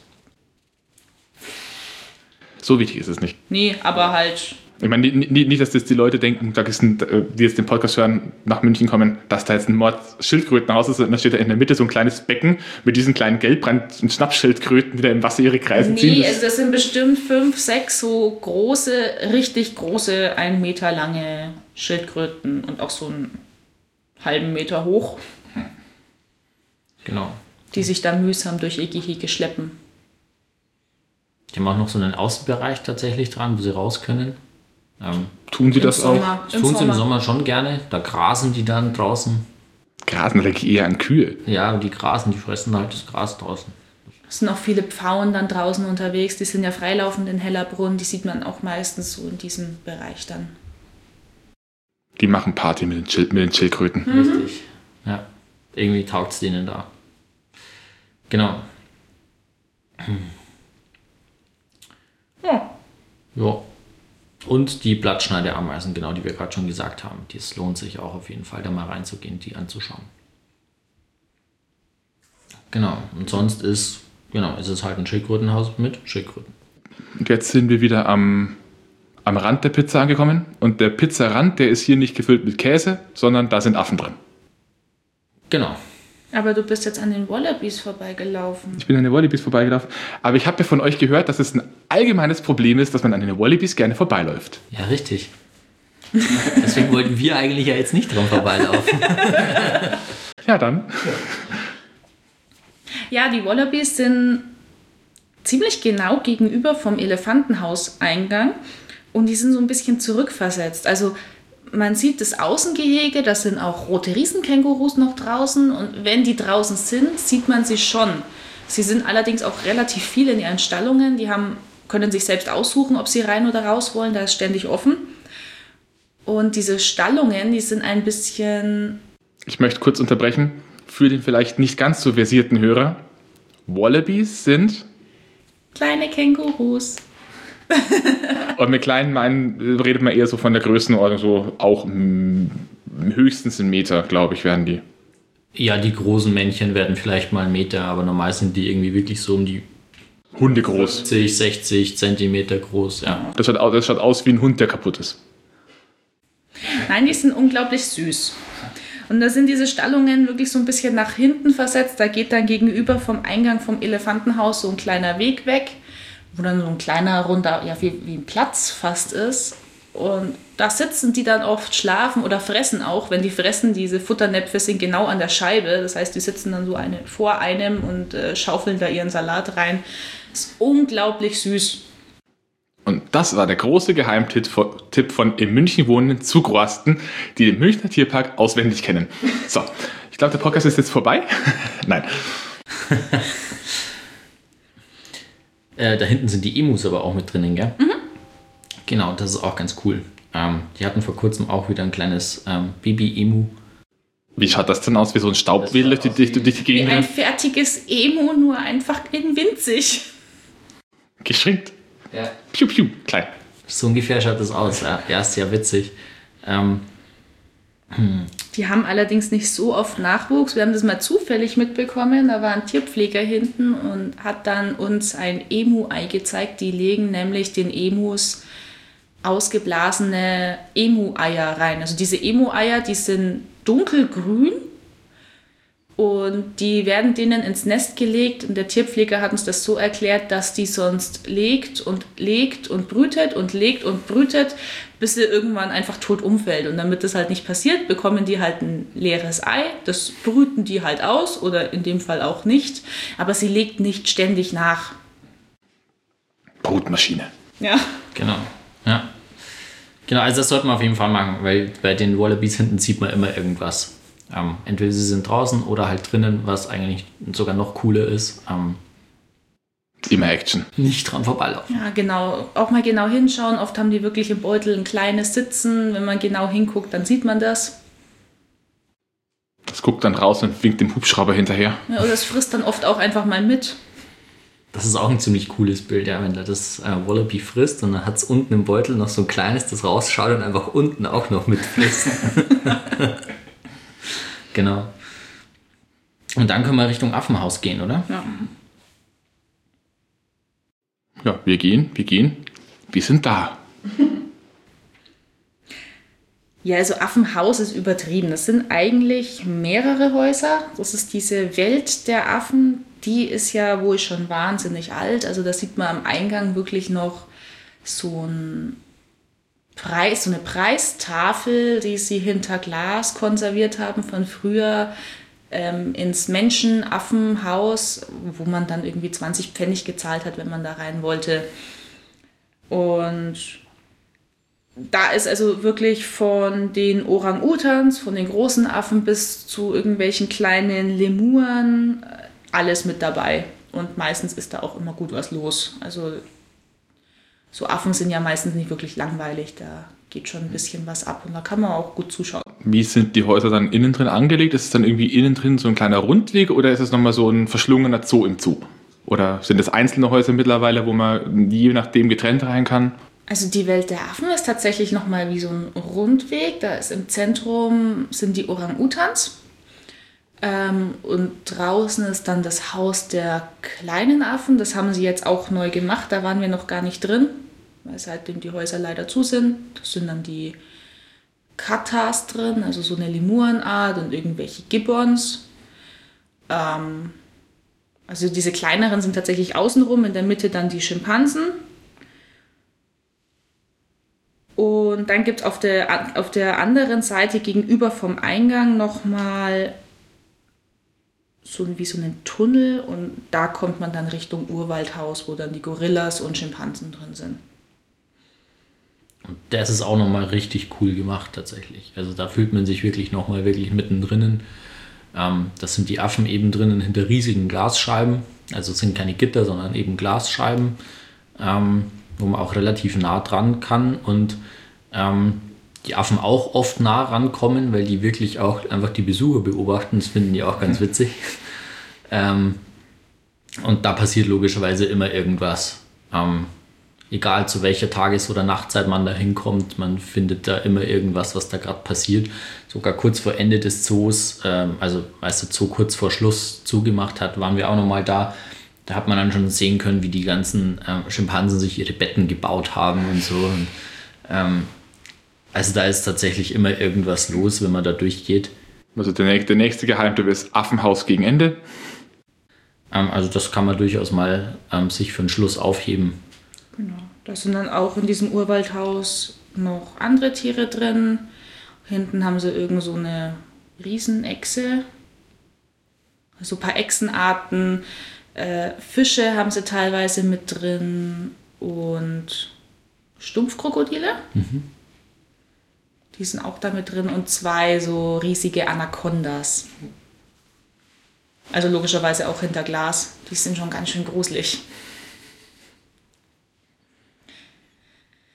So wichtig ist es nicht. Nee, aber halt... Ich meine, nicht, nicht, dass das die Leute denken, da ist ein, die jetzt den Podcast hören, nach München kommen, dass da jetzt ein Mord Schildkrötenhaus ist und da steht da in der Mitte so ein kleines Becken mit diesen kleinen Gelbbrand- und Schnappschildkröten, die da im Wasser ihre Kreise ziehen. Nee, also das sind bestimmt fünf, sechs so große, richtig große, ein Meter lange Schildkröten und auch so einen halben Meter hoch, Genau. die sich da mühsam durch ihr Gehege schleppen. Die haben auch noch so einen Außenbereich tatsächlich dran, wo sie raus können. Ähm, Tun sie Im das auch? Sommer. das Im tun sie im Sommer. Sommer schon gerne. Da grasen die dann draußen. Grasen denke ich eher an Kühe. Ja, die grasen, die fressen halt das Gras draußen. Es sind auch viele Pfauen dann draußen unterwegs, die sind ja freilaufend in Hellerbrunn, die sieht man auch meistens so in diesem Bereich dann. Die machen Party mit den, Schild, mit den Schildkröten. Richtig. Ja, irgendwie taugt es denen da. Genau. Ja. Ja. Und die Blattschneideameisen, genau, die wir gerade schon gesagt haben. Das lohnt sich auch auf jeden Fall, da mal reinzugehen, die anzuschauen. Genau. Und sonst ist, genau, ist es halt ein Schildkrötenhaus mit Schildkröten. Und jetzt sind wir wieder am, am Rand der Pizza angekommen. Und der Pizzarand, der ist hier nicht gefüllt mit Käse, sondern da sind Affen drin. Genau. Aber du bist jetzt an den Wallabies vorbeigelaufen. Ich bin an den Wallabies vorbeigelaufen. Aber ich habe ja von euch gehört, dass es ein allgemeines Problem ist, dass man an den Wallabies gerne vorbeiläuft. Ja, richtig. Deswegen wollten wir eigentlich ja jetzt nicht dran vorbeilaufen. Ja, dann. Ja, die Wallabies sind ziemlich genau gegenüber vom Elefantenhauseingang und die sind so ein bisschen zurückversetzt. Also man sieht das Außengehege, da sind auch rote Riesenkängurus noch draußen und wenn die draußen sind, sieht man sie schon. Sie sind allerdings auch relativ viel in ihren Stallungen, die haben, können sich selbst aussuchen, ob sie rein oder raus wollen, da ist ständig offen. Und diese Stallungen, die sind ein bisschen... Ich möchte kurz unterbrechen. Für den vielleicht nicht ganz so versierten Hörer. Wallabies sind... kleine Kängurus. Und mit kleinen meinen redet man eher so von der Größenordnung, so auch m, höchstens einen Meter, glaube ich, werden die. Ja, die großen Männchen werden vielleicht mal einen Meter, aber normal sind die irgendwie wirklich so um die Hunde groß. fünfzig, sechzig Zentimeter groß. Ja. Das schaut, aus, das schaut aus wie ein Hund, der kaputt ist. Nein, die sind unglaublich süß. Und da sind diese Stallungen wirklich so ein bisschen nach hinten versetzt. Da geht dann gegenüber vom Eingang vom Elefantenhaus so ein kleiner Weg weg, wo dann so ein kleiner, runder, ja, wie, wie ein Platz fast ist. Und da sitzen die dann oft, schlafen oder fressen auch. Wenn die fressen, diese Futternäpfe sind genau an der Scheibe. Das heißt, die sitzen dann so eine, vor einem und äh, schaufeln da ihren Salat rein. Ist unglaublich süß. Und das war der große Geheimtipp von in München wohnenden Zugrosten, die den Münchner Tierpark auswendig kennen. So, ich glaube, der Podcast ist jetzt vorbei. Nein. Äh, da hinten sind die Emus aber auch mit drinnen, gell? Mhm. Genau, das ist auch ganz cool. Ähm, die hatten vor kurzem auch wieder ein kleines ähm, Baby-Emu. Wie schaut das denn aus? Wie so ein Staubwedel durch die, durch die Wie Gegend? ein fertiges Emo, nur einfach in winzig. Geschrinkt. Ja. Piu, piu, klein. So ungefähr schaut das aus. Ja, ja ist ja witzig. Ähm, Die haben allerdings nicht so oft Nachwuchs. Wir haben das mal zufällig mitbekommen. Da war ein Tierpfleger hinten und hat dann uns ein Emu-Ei gezeigt. Die legen nämlich den Emus ausgeblasene Emu-Eier rein. Also diese Emu-Eier, die sind dunkelgrün und die werden denen ins Nest gelegt. Und der Tierpfleger hat uns das so erklärt, dass die sonst legt und legt und brütet und legt und brütet, bis sie irgendwann einfach tot umfällt. Und damit das halt nicht passiert, bekommen die halt ein leeres Ei. Das brüten die halt aus oder in dem Fall auch nicht. Aber sie legt nicht ständig nach. Brutmaschine. Ja. genau. Ja. Genau, also das sollte man auf jeden Fall machen, weil bei den Wallabies hinten sieht man immer irgendwas. Ähm, entweder sie sind draußen oder halt drinnen, was eigentlich sogar noch cooler ist. Ähm, Immer Action. nicht dran vorbeilaufen. Ja, genau. Auch mal genau hinschauen. Oft haben die wirklich im Beutel ein kleines Sitzen. Wenn man genau hinguckt, dann sieht man das. Das guckt dann raus und winkt dem Hubschrauber hinterher. Ja, oder es frisst dann oft auch einfach mal mit. Das ist auch ein ziemlich cooles Bild, ja, wenn da das äh, Wallaby frisst und dann hat es unten im Beutel noch so ein kleines, das rausschaut und einfach unten auch noch mitfrisst. Genau. Und dann können wir Richtung Affenhaus gehen, oder? Ja. Ja, wir gehen, wir gehen. Wir sind da. Ja, also Affenhaus ist übertrieben. Das sind eigentlich mehrere Häuser. Das ist diese Welt der Affen. Die ist ja wohl schon wahnsinnig alt. Also da sieht man am Eingang wirklich noch so ein Preis, so eine Preistafel, die sie hinter Glas konserviert haben von früher ähm, ins Menschenaffenhaus, wo man dann irgendwie zwanzig Pfennig gezahlt hat, wenn man da rein wollte. Und da ist also wirklich von den Orang-Utans, von den großen Affen bis zu irgendwelchen kleinen Lemuren alles mit dabei. Und meistens ist da auch immer gut was los. Also so Affen sind ja meistens nicht wirklich langweilig. Da geht schon ein bisschen was ab und da kann man auch gut zuschauen. Wie sind die Häuser dann innen drin angelegt? Ist es dann irgendwie innen drin so ein kleiner Rundweg oder ist es nochmal so ein verschlungener Zoo im Zoo? Oder sind es einzelne Häuser mittlerweile, wo man je nachdem getrennt rein kann? Also die Welt der Affen ist tatsächlich nochmal wie so ein Rundweg. Da ist im Zentrum sind die Orang-Utans. Ähm, und draußen ist dann das Haus der kleinen Affen. Das haben sie jetzt auch neu gemacht. Da waren wir noch gar nicht drin, weil seitdem die Häuser leider zu sind. Das sind dann die Katas drin, also so eine Lemurenart und irgendwelche Gibbons. Ähm, also diese kleineren sind tatsächlich außenrum, in der Mitte dann die Schimpansen. Und dann gibt es auf der, auf der anderen Seite gegenüber vom Eingang nochmal so wie so einen Tunnel und da kommt man dann Richtung Urwaldhaus, wo dann die Gorillas und Schimpansen drin sind. Und das ist auch nochmal richtig cool gemacht tatsächlich. Also da fühlt man sich wirklich nochmal wirklich mittendrin. Ähm, das sind die Affen eben drinnen hinter riesigen Glasscheiben. Also es sind keine Gitter, sondern eben Glasscheiben, ähm, wo man auch relativ nah dran kann und ähm, die Affen auch oft nah rankommen, weil die wirklich auch einfach die Besucher beobachten. Das finden die auch ganz witzig. Ähm, und da passiert logischerweise immer irgendwas. Ähm, egal zu welcher Tages- oder Nachtzeit man da hinkommt, man findet da immer irgendwas, was da gerade passiert. Sogar kurz vor Ende des Zoos, ähm, also als der Zoo kurz vor Schluss zugemacht hat, waren wir auch nochmal da. Da hat man dann schon sehen können, wie die ganzen ähm, Schimpansen sich ihre Betten gebaut haben und so. Und, ähm, also da ist tatsächlich immer irgendwas los, wenn man da durchgeht. Also der nächste, der nächste Geheimtipp ist Affenhaus gegen Ende. Ähm, also das kann man durchaus mal ähm, sich für den Schluss aufheben. Genau. Da sind dann auch in diesem Urwaldhaus noch andere Tiere drin. Hinten haben sie irgend so eine Riesenechse. Also ein paar Echsenarten. Äh, Fische haben sie teilweise mit drin. Und Stumpfkrokodile. Mhm. Die sind auch da mit drin. Und zwei so riesige Anacondas. Also logischerweise auch hinter Glas. Die sind schon ganz schön gruselig.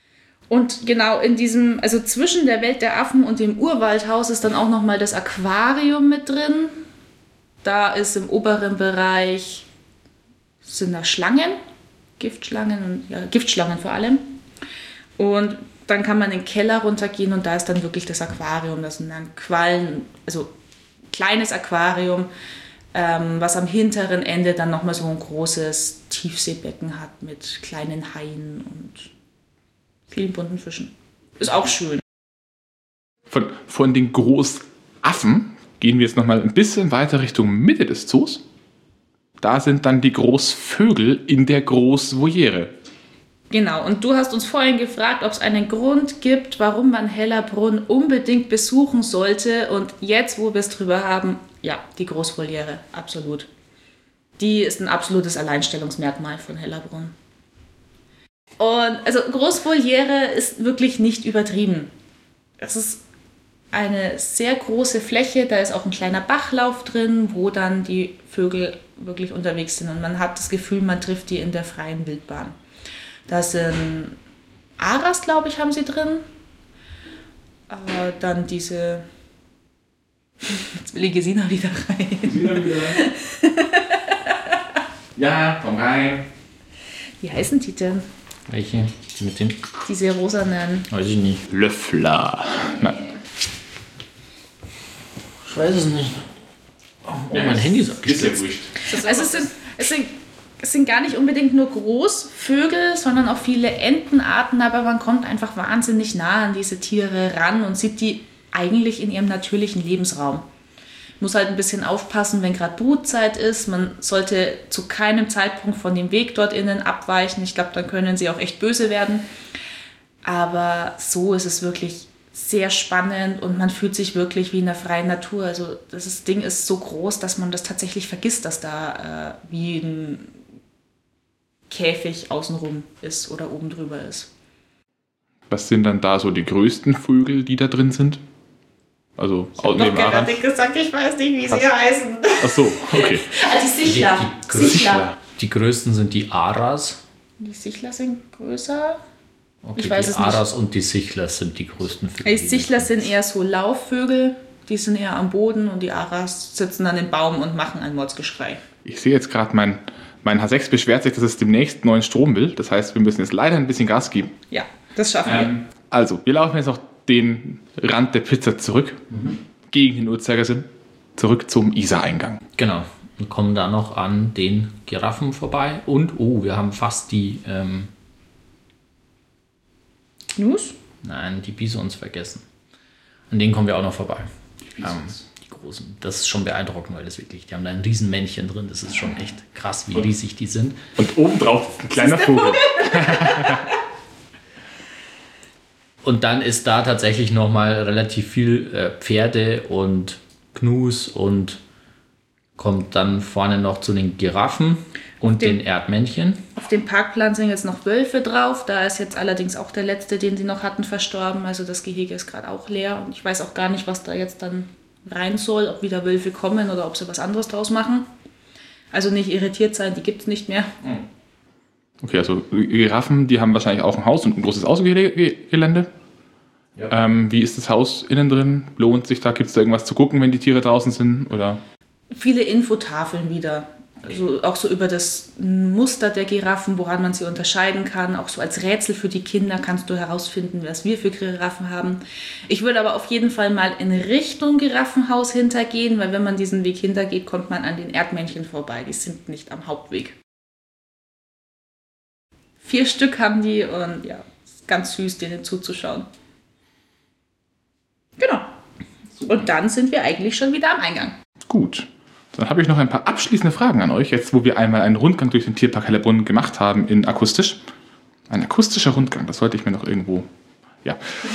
Und genau in diesem, also zwischen der Welt der Affen und dem Urwaldhaus ist dann auch nochmal das Aquarium mit drin. Da ist im oberen Bereich, sind da Schlangen, Giftschlangen, und, ja, Giftschlangen vor allem. Und dann kann man in den Keller runtergehen und da ist dann wirklich das Aquarium. Das sind dann Quallen, also kleines Aquarium, ähm, was am hinteren Ende dann nochmal so ein großes Tiefseebecken hat mit kleinen Haien und vielen bunten Fischen. Ist auch schön. Von, von den Großaffen gehen wir jetzt nochmal ein bisschen weiter Richtung Mitte des Zoos. Da sind dann die Großvögel in der Großvoliere. Genau, und du hast uns vorhin gefragt, ob es einen Grund gibt, warum man Hellerbrunn unbedingt besuchen sollte. Und jetzt, wo wir es drüber haben, ja, die Großvoliere, absolut. Die ist ein absolutes Alleinstellungsmerkmal von Hellerbrunn. Und also Großvoliere ist wirklich nicht übertrieben. Es ist eine sehr große Fläche, da ist auch ein kleiner Bachlauf drin, wo dann die Vögel wirklich unterwegs sind. Und man hat das Gefühl, man trifft die in der freien Wildbahn. Da sind Aras, glaube ich, haben sie drin. Äh, dann diese... Jetzt will ich Gesina wieder rein. Gesina wieder rein. Ja, komm rein. Wie heißen die denn? Welche? Die mit den? Diese rosanen. Weiß ich nicht. Löffler. Nein. Ich weiß es nicht. Oh, oh ja, mein Handy ist abgestürzt. Also es sind, es, sind, es sind gar nicht unbedingt nur Großvögel, sondern auch viele Entenarten, aber man kommt einfach wahnsinnig nah an diese Tiere ran und sieht die eigentlich in ihrem natürlichen Lebensraum. Muss halt ein bisschen aufpassen, wenn gerade Brutzeit ist. Man sollte zu keinem Zeitpunkt von dem Weg dort innen abweichen. Ich glaube, dann können sie auch echt böse werden. Aber so ist es wirklich sehr spannend und man fühlt sich wirklich wie in der freien Natur. Also das Ding ist so groß, dass man das tatsächlich vergisst, dass da äh, wie ein Käfig außenrum ist oder oben drüber ist. Was sind dann da so die größten Vögel, die da drin sind? Also ich habe doch gerade gesagt, ich weiß nicht, wie sie heißen. Ach so, okay. Ah, die Sichler. Die, die, Sichler. Die größten sind die Aras. Die Sichler sind größer. Okay, ich weiß die es Aras nicht. Und die Sichler sind die größten Vögel. Die Sichler sind eher so Laufvögel, die sind eher am Boden und die Aras sitzen an dem Baum und machen ein Mordsgeschrei. Ich sehe jetzt gerade, mein, mein H sechs beschwert sich, dass es demnächst neuen Strom will. Das heißt, wir müssen jetzt leider ein bisschen Gas geben. Ja, das schaffen ähm, wir. Also, wir laufen jetzt noch den Rand der Pizza zurück, mhm. gegen den Uhrzeigersinn, zurück zum Isar-Eingang. Genau, und kommen da noch an den Giraffen vorbei und, oh, wir haben fast die... Ähm, Gnus? Nein, die Bisons vergessen. An denen kommen wir auch noch vorbei. Die, ähm, die großen. Das ist schon beeindruckend, weil das wirklich, die haben da ein Riesenmännchen drin. Das ist schon echt krass, wie und, riesig die sind. Und obendrauf ist ein kleiner ist Vogel. Und dann ist da tatsächlich nochmal relativ viel äh, Pferde und Gnus und kommt dann vorne noch zu den Giraffen und den, den Erdmännchen. Auf dem Parkplan sind jetzt noch Wölfe drauf. Da ist jetzt allerdings auch der letzte, den sie noch hatten, verstorben. Also das Gehege ist gerade auch leer. Und ich weiß auch gar nicht, was da jetzt dann rein soll. Ob wieder Wölfe kommen oder ob sie was anderes draus machen. Also nicht irritiert sein, die gibt es nicht mehr. Okay, also Giraffen, die haben wahrscheinlich auch ein Haus und ein großes Außengelände. Ja. Ähm, wie ist das Haus innen drin? Lohnt sich da? Gibt es da irgendwas zu gucken, wenn die Tiere draußen sind? Oder? Viele Infotafeln wieder. Also auch so über das Muster der Giraffen, woran man sie unterscheiden kann. Auch so als Rätsel für die Kinder kannst du herausfinden, was wir für Giraffen haben. Ich würde aber auf jeden Fall mal in Richtung Giraffenhaus hintergehen, weil wenn man diesen Weg hintergeht, kommt man an den Erdmännchen vorbei. Die sind nicht am Hauptweg. Vier Stück haben die und ja, ist ganz süß, denen zuzuschauen. Genau. Und dann sind wir eigentlich schon wieder am Eingang. Gut. Dann habe ich noch ein paar abschließende Fragen an euch, jetzt wo wir einmal einen Rundgang durch den Tierpark Hellerbrunn gemacht haben in akustisch. Ein akustischer Rundgang, das sollte ich mir noch irgendwo... Ja.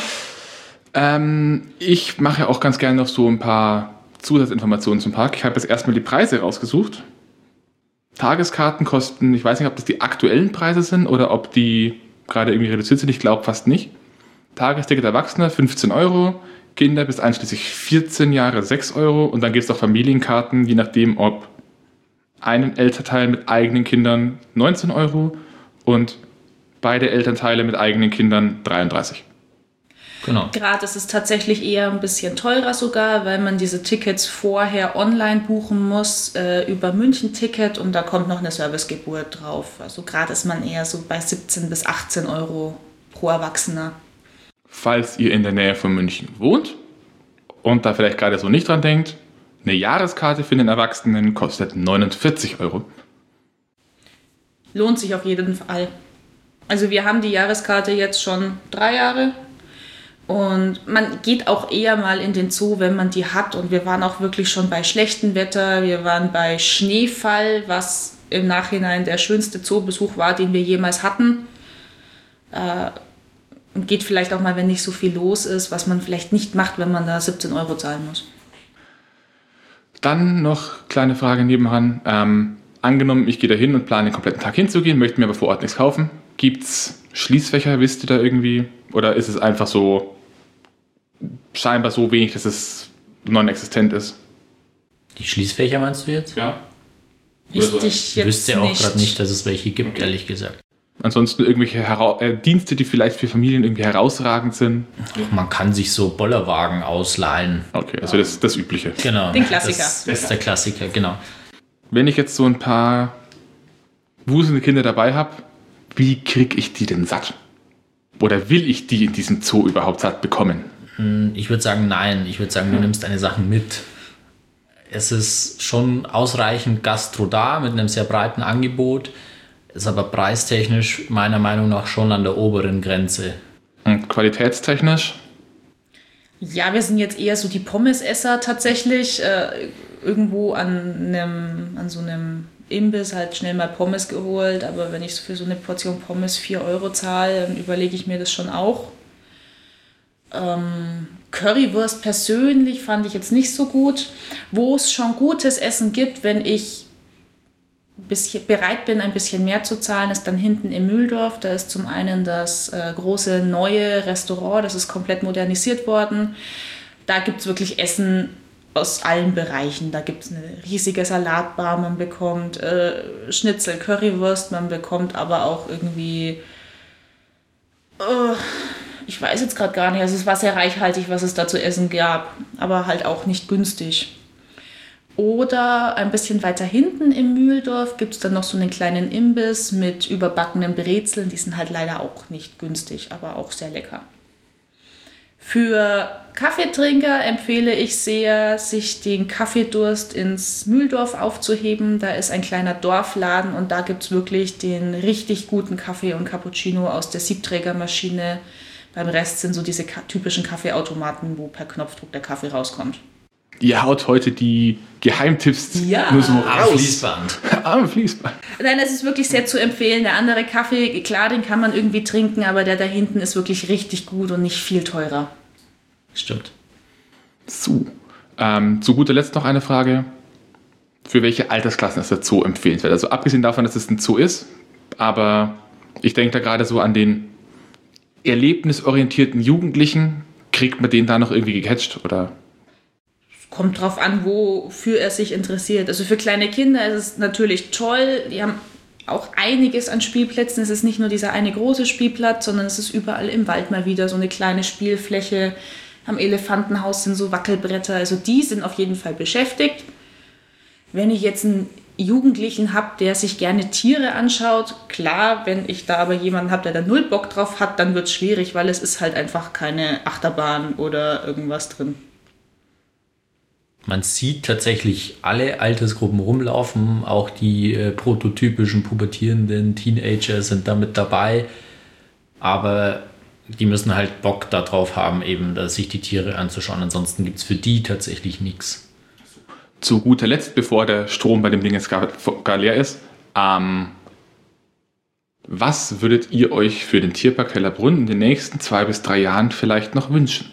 Ähm, ich mache auch ganz gerne noch so ein paar Zusatzinformationen zum Park. Ich habe jetzt erstmal die Preise rausgesucht. Tageskarten kosten, ich weiß nicht, ob das die aktuellen Preise sind oder ob die gerade irgendwie reduziert sind. Ich glaube fast nicht. Tagesticket Erwachsene fünfzehn Euro. Kinder bis einschließlich vierzehn Jahre sechs Euro und dann gibt es auch Familienkarten, je nachdem, ob ein Elternteil mit eigenen Kindern neunzehn Euro und beide Elternteile mit eigenen Kindern dreiunddreißig. Genau. Gerade ist es tatsächlich eher ein bisschen teurer sogar, weil man diese Tickets vorher online buchen muss äh, über München-Ticket und da kommt noch eine Servicegebühr drauf. Also gerade ist man eher so bei siebzehn bis achtzehn Euro pro Erwachsener. Falls ihr in der Nähe von München wohnt und da vielleicht gerade so nicht dran denkt, eine Jahreskarte für den Erwachsenen kostet neunundvierzig Euro. Lohnt sich auf jeden Fall. Also wir haben die Jahreskarte jetzt schon drei Jahre. Und man geht auch eher mal in den Zoo, wenn man die hat. Und wir waren auch wirklich schon bei schlechtem Wetter. Wir waren bei Schneefall, was im Nachhinein der schönste Zoobesuch war, den wir jemals hatten. Äh, und geht vielleicht auch mal, wenn nicht so viel los ist, was man vielleicht nicht macht, wenn man da siebzehn Euro zahlen muss. Dann noch kleine Frage nebenan. Ähm, angenommen, ich gehe da hin und plane den kompletten Tag hinzugehen, möchte mir aber vor Ort nichts kaufen. Gibt's Schließfächer, wisst ihr da irgendwie? Oder ist es einfach so scheinbar so wenig, dass es non-existent ist? Die Schließfächer meinst du jetzt? Ja. Ich so. dich Ich wüsste jetzt auch nicht. gerade nicht, dass es welche gibt, Okay. ehrlich gesagt. Ansonsten irgendwelche Hera- äh, Dienste, die vielleicht für Familien irgendwie herausragend sind. Man kann sich so Bollerwagen ausleihen. Okay, also das das Übliche. Genau. Den Klassiker. Das ist der Klassiker, genau. Wenn ich jetzt so ein paar wuselnde Kinder dabei habe, wie kriege ich die denn satt? Oder will ich die in diesem Zoo überhaupt satt bekommen? Ich würde sagen, nein. Ich würde sagen, du nimmst deine Sachen mit. Es ist schon ausreichend Gastro da mit einem sehr breiten Angebot, ist aber preistechnisch meiner Meinung nach schon an der oberen Grenze. Und qualitätstechnisch? Ja, wir sind jetzt eher so die Pommesesser tatsächlich. Äh, irgendwo an, einem, an so einem Imbiss halt schnell mal Pommes geholt. Aber wenn ich für so eine Portion Pommes vier Euro zahle, dann überlege ich mir das schon auch. Ähm, Currywurst persönlich fand ich jetzt nicht so gut. Wo es schon gutes Essen gibt, wenn ich bisschen bereit bin, ein bisschen mehr zu zahlen, ist dann hinten im Mühldorf. Da ist zum einen das äh, große neue Restaurant, das ist komplett modernisiert worden. Da gibt es wirklich Essen aus allen Bereichen. Da gibt es eine riesige Salatbar, man bekommt äh, Schnitzel, Currywurst, man bekommt aber auch irgendwie, äh, ich weiß jetzt gerade gar nicht, also es war sehr reichhaltig, was es da zu essen gab, aber halt auch nicht günstig. Oder ein bisschen weiter hinten im Mühldorf gibt es dann noch so einen kleinen Imbiss mit überbackenen Brezeln. Die sind halt leider auch nicht günstig, aber auch sehr lecker. Für Kaffeetrinker empfehle ich sehr, sich den Kaffeedurst ins Mühldorf aufzuheben. Da ist ein kleiner Dorfladen und da gibt es wirklich den richtig guten Kaffee und Cappuccino aus der Siebträgermaschine. Beim Rest sind so diese typischen Kaffeeautomaten, wo per Knopfdruck der Kaffee rauskommt. Ihr haut heute die Geheimtipps Ja. nur so Am raus. Fließband. Am Fließband. Nein, das ist wirklich sehr zu empfehlen. Der andere Kaffee, klar, den kann man irgendwie trinken, aber der da hinten ist wirklich richtig gut und nicht viel teurer. Stimmt. So. Ähm, zu guter Letzt noch eine Frage. Für welche Altersklassen ist der Zoo empfehlenswert? Also abgesehen davon, dass es ein Zoo ist, aber ich denke da gerade so an den erlebnisorientierten Jugendlichen. Kriegt man den da noch irgendwie gecatcht oder... Kommt drauf an, wofür er sich interessiert. Also für kleine Kinder ist es natürlich toll. Die haben auch einiges an Spielplätzen. Es ist nicht nur dieser eine große Spielplatz, sondern es ist überall im Wald mal wieder so eine kleine Spielfläche. Am Elefantenhaus sind so Wackelbretter. Also die sind auf jeden Fall beschäftigt. Wenn ich jetzt einen Jugendlichen habe, der sich gerne Tiere anschaut, klar, wenn ich da aber jemanden habe, der da null Bock drauf hat, dann wird es schwierig, weil es ist halt einfach keine Achterbahn oder irgendwas drin. Man sieht tatsächlich alle Altersgruppen rumlaufen, auch die äh, prototypischen pubertierenden Teenager sind da mit dabei, aber die müssen halt Bock darauf haben, eben da sich die Tiere anzuschauen, ansonsten gibt es für die tatsächlich nichts. Zu guter Letzt, bevor der Strom bei dem Ding jetzt gar, gar leer ist, ähm, was würdet ihr euch für den Tierpark Hellerbrunn in den nächsten zwei bis drei Jahren vielleicht noch wünschen?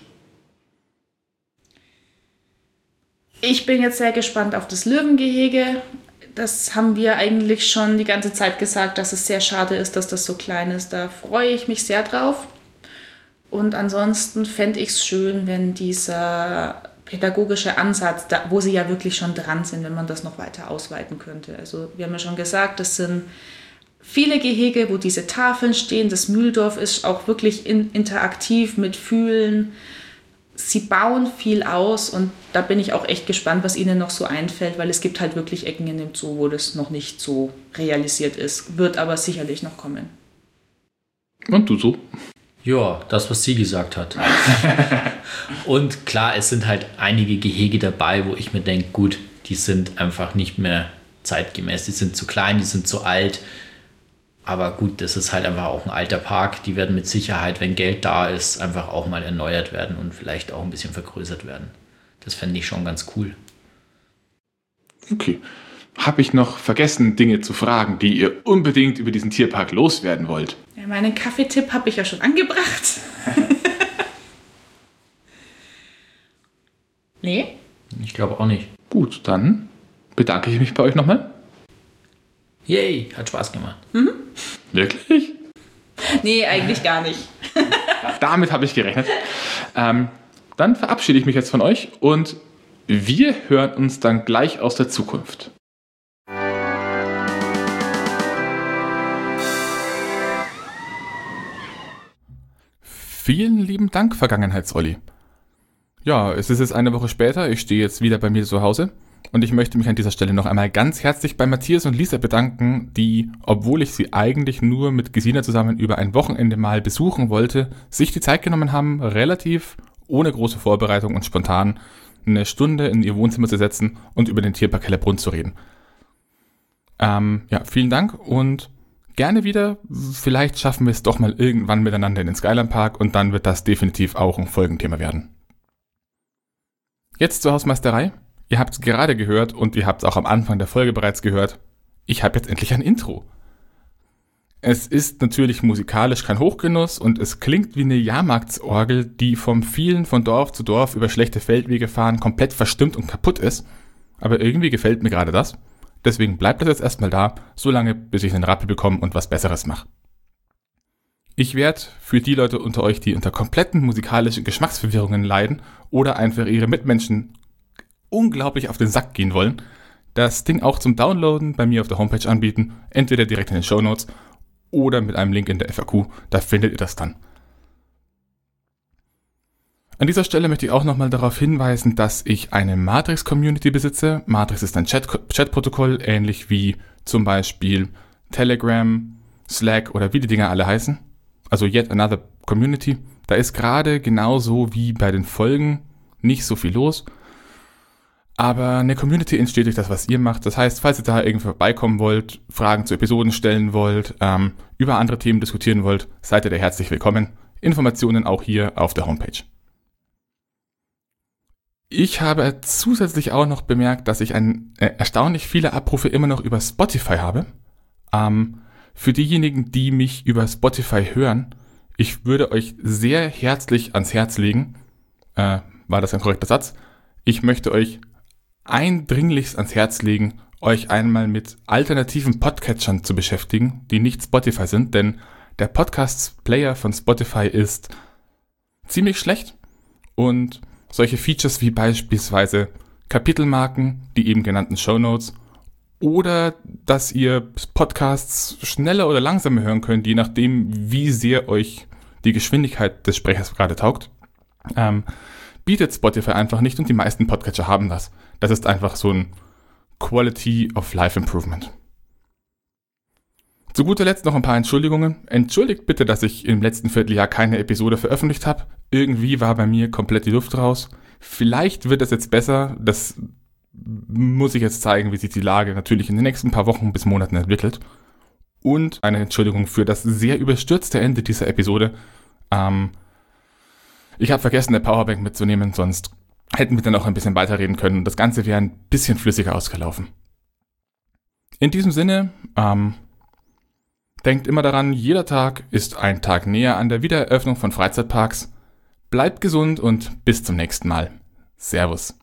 Ich bin jetzt sehr gespannt auf das Löwengehege. Das haben wir eigentlich schon die ganze Zeit gesagt, dass es sehr schade ist, dass das so klein ist. Da freue ich mich sehr drauf. Und ansonsten fände ich es schön, wenn dieser pädagogische Ansatz, da, wo sie ja wirklich schon dran sind, wenn man das noch weiter ausweiten könnte. Also wir haben ja schon gesagt, das sind viele Gehege, wo diese Tafeln stehen. Das Mühldorf ist auch wirklich in, interaktiv mit Fühlen. Sie bauen viel aus und da bin ich auch echt gespannt, was ihnen noch so einfällt, weil es gibt halt wirklich Ecken in dem Zoo, wo das noch nicht so realisiert ist. Wird aber sicherlich noch kommen. Und du so? Ja, das, was sie gesagt hat. Und klar, es sind halt einige Gehege dabei, wo ich mir denke, gut, die sind einfach nicht mehr zeitgemäß. Die sind zu klein, die sind zu alt. Aber gut, das ist halt einfach auch ein alter Park. Die werden mit Sicherheit, wenn Geld da ist, einfach auch mal erneuert werden und vielleicht auch ein bisschen vergrößert werden. Das fände ich schon ganz cool. Okay. Habe ich noch vergessen, Dinge zu fragen, die ihr unbedingt über diesen Tierpark loswerden wollt? Ja, meinen Kaffeetipp habe ich ja schon angebracht. Nee? Ich glaube auch nicht. Gut, dann bedanke ich mich bei euch nochmal. Yay, hat Spaß gemacht. Mhm. Wirklich? Nee, eigentlich gar nicht. Damit habe ich gerechnet. Ähm, dann verabschiede ich mich jetzt von euch und wir hören uns dann gleich aus der Zukunft. Vielen lieben Dank, Vergangenheits-Olli. Ja, es ist jetzt eine Woche später, ich stehe jetzt wieder bei mir zu Hause und ich möchte mich an dieser Stelle noch einmal ganz herzlich bei Matthias und Lisa bedanken, die, obwohl ich sie eigentlich nur mit Gesina zusammen über ein Wochenende mal besuchen wollte, sich die Zeit genommen haben, relativ ohne große Vorbereitung und spontan eine Stunde in ihr Wohnzimmer zu setzen und über den Tierpark Hellerbrunn zu reden. Ähm, ja, vielen Dank und gerne wieder. Vielleicht schaffen wir es doch mal irgendwann miteinander in den Skyline Park und dann wird das definitiv auch ein Folgenthema werden. Jetzt zur Hausmeisterei. Ihr habt es gerade gehört und ihr habt es auch am Anfang der Folge bereits gehört. Ich habe jetzt endlich ein Intro. Es ist natürlich musikalisch kein Hochgenuss und es klingt wie eine Jahrmarktsorgel, die vom vielen von Dorf zu Dorf über schlechte Feldwege fahren komplett verstimmt und kaputt ist. Aber irgendwie gefällt mir gerade das. Deswegen bleibt das jetzt erstmal da, solange bis ich einen Rappel bekomme und was Besseres mache. Ich werde für die Leute unter euch, die unter kompletten musikalischen Geschmacksverwirrungen leiden oder einfach ihre Mitmenschen unglaublich auf den Sack gehen wollen, das Ding auch zum Downloaden bei mir auf der Homepage anbieten, entweder direkt in den Shownotes oder mit einem Link in der F A Q, da findet ihr das dann. An dieser Stelle möchte ich auch nochmal darauf hinweisen, dass ich eine Matrix-Community besitze. Matrix ist ein Chat- Chat-Protokoll, ähnlich wie zum Beispiel Telegram, Slack oder wie die Dinger alle heißen. Also Yet Another Community. Da ist gerade genauso wie bei den Folgen nicht so viel los. Aber eine Community entsteht durch das, was ihr macht. Das heißt, falls ihr da irgendwie vorbeikommen wollt, Fragen zu Episoden stellen wollt, ähm, über andere Themen diskutieren wollt, seid ihr da herzlich willkommen. Informationen auch hier auf der Homepage. Ich habe zusätzlich auch noch bemerkt, dass ich ein, äh, erstaunlich viele Abrufe immer noch über Spotify habe. Ähm, für diejenigen, die mich über Spotify hören, ich würde euch sehr herzlich ans Herz legen, äh, war das ein korrekter Satz, ich möchte euch eindringlichst ans Herz legen, euch einmal mit alternativen Podcatchern zu beschäftigen, die nicht Spotify sind, denn der Podcast-Player von Spotify ist ziemlich schlecht und solche Features wie beispielsweise Kapitelmarken, die eben genannten Shownotes oder dass ihr Podcasts schneller oder langsamer hören könnt, je nachdem, wie sehr euch die Geschwindigkeit des Sprechers gerade taugt, ähm, bietet Spotify einfach nicht und die meisten Podcatcher haben das. Das ist einfach so ein Quality of Life Improvement. Zu guter Letzt noch ein paar Entschuldigungen. Entschuldigt bitte, dass ich im letzten Vierteljahr keine Episode veröffentlicht habe. Irgendwie war bei mir komplett die Luft raus. Vielleicht wird es jetzt besser. Das muss ich jetzt zeigen, wie sich die Lage natürlich in den nächsten paar Wochen bis Monaten entwickelt. Und eine Entschuldigung für das sehr überstürzte Ende dieser Episode. Ähm, ich habe vergessen, eine Powerbank mitzunehmen, sonst hätten wir dann auch ein bisschen weiterreden können. Das Ganze wäre ein bisschen flüssiger ausgelaufen. In diesem Sinne, ähm, denkt immer daran, jeder Tag ist ein Tag näher an der Wiedereröffnung von Freizeitparks. Bleibt gesund und bis zum nächsten Mal. Servus.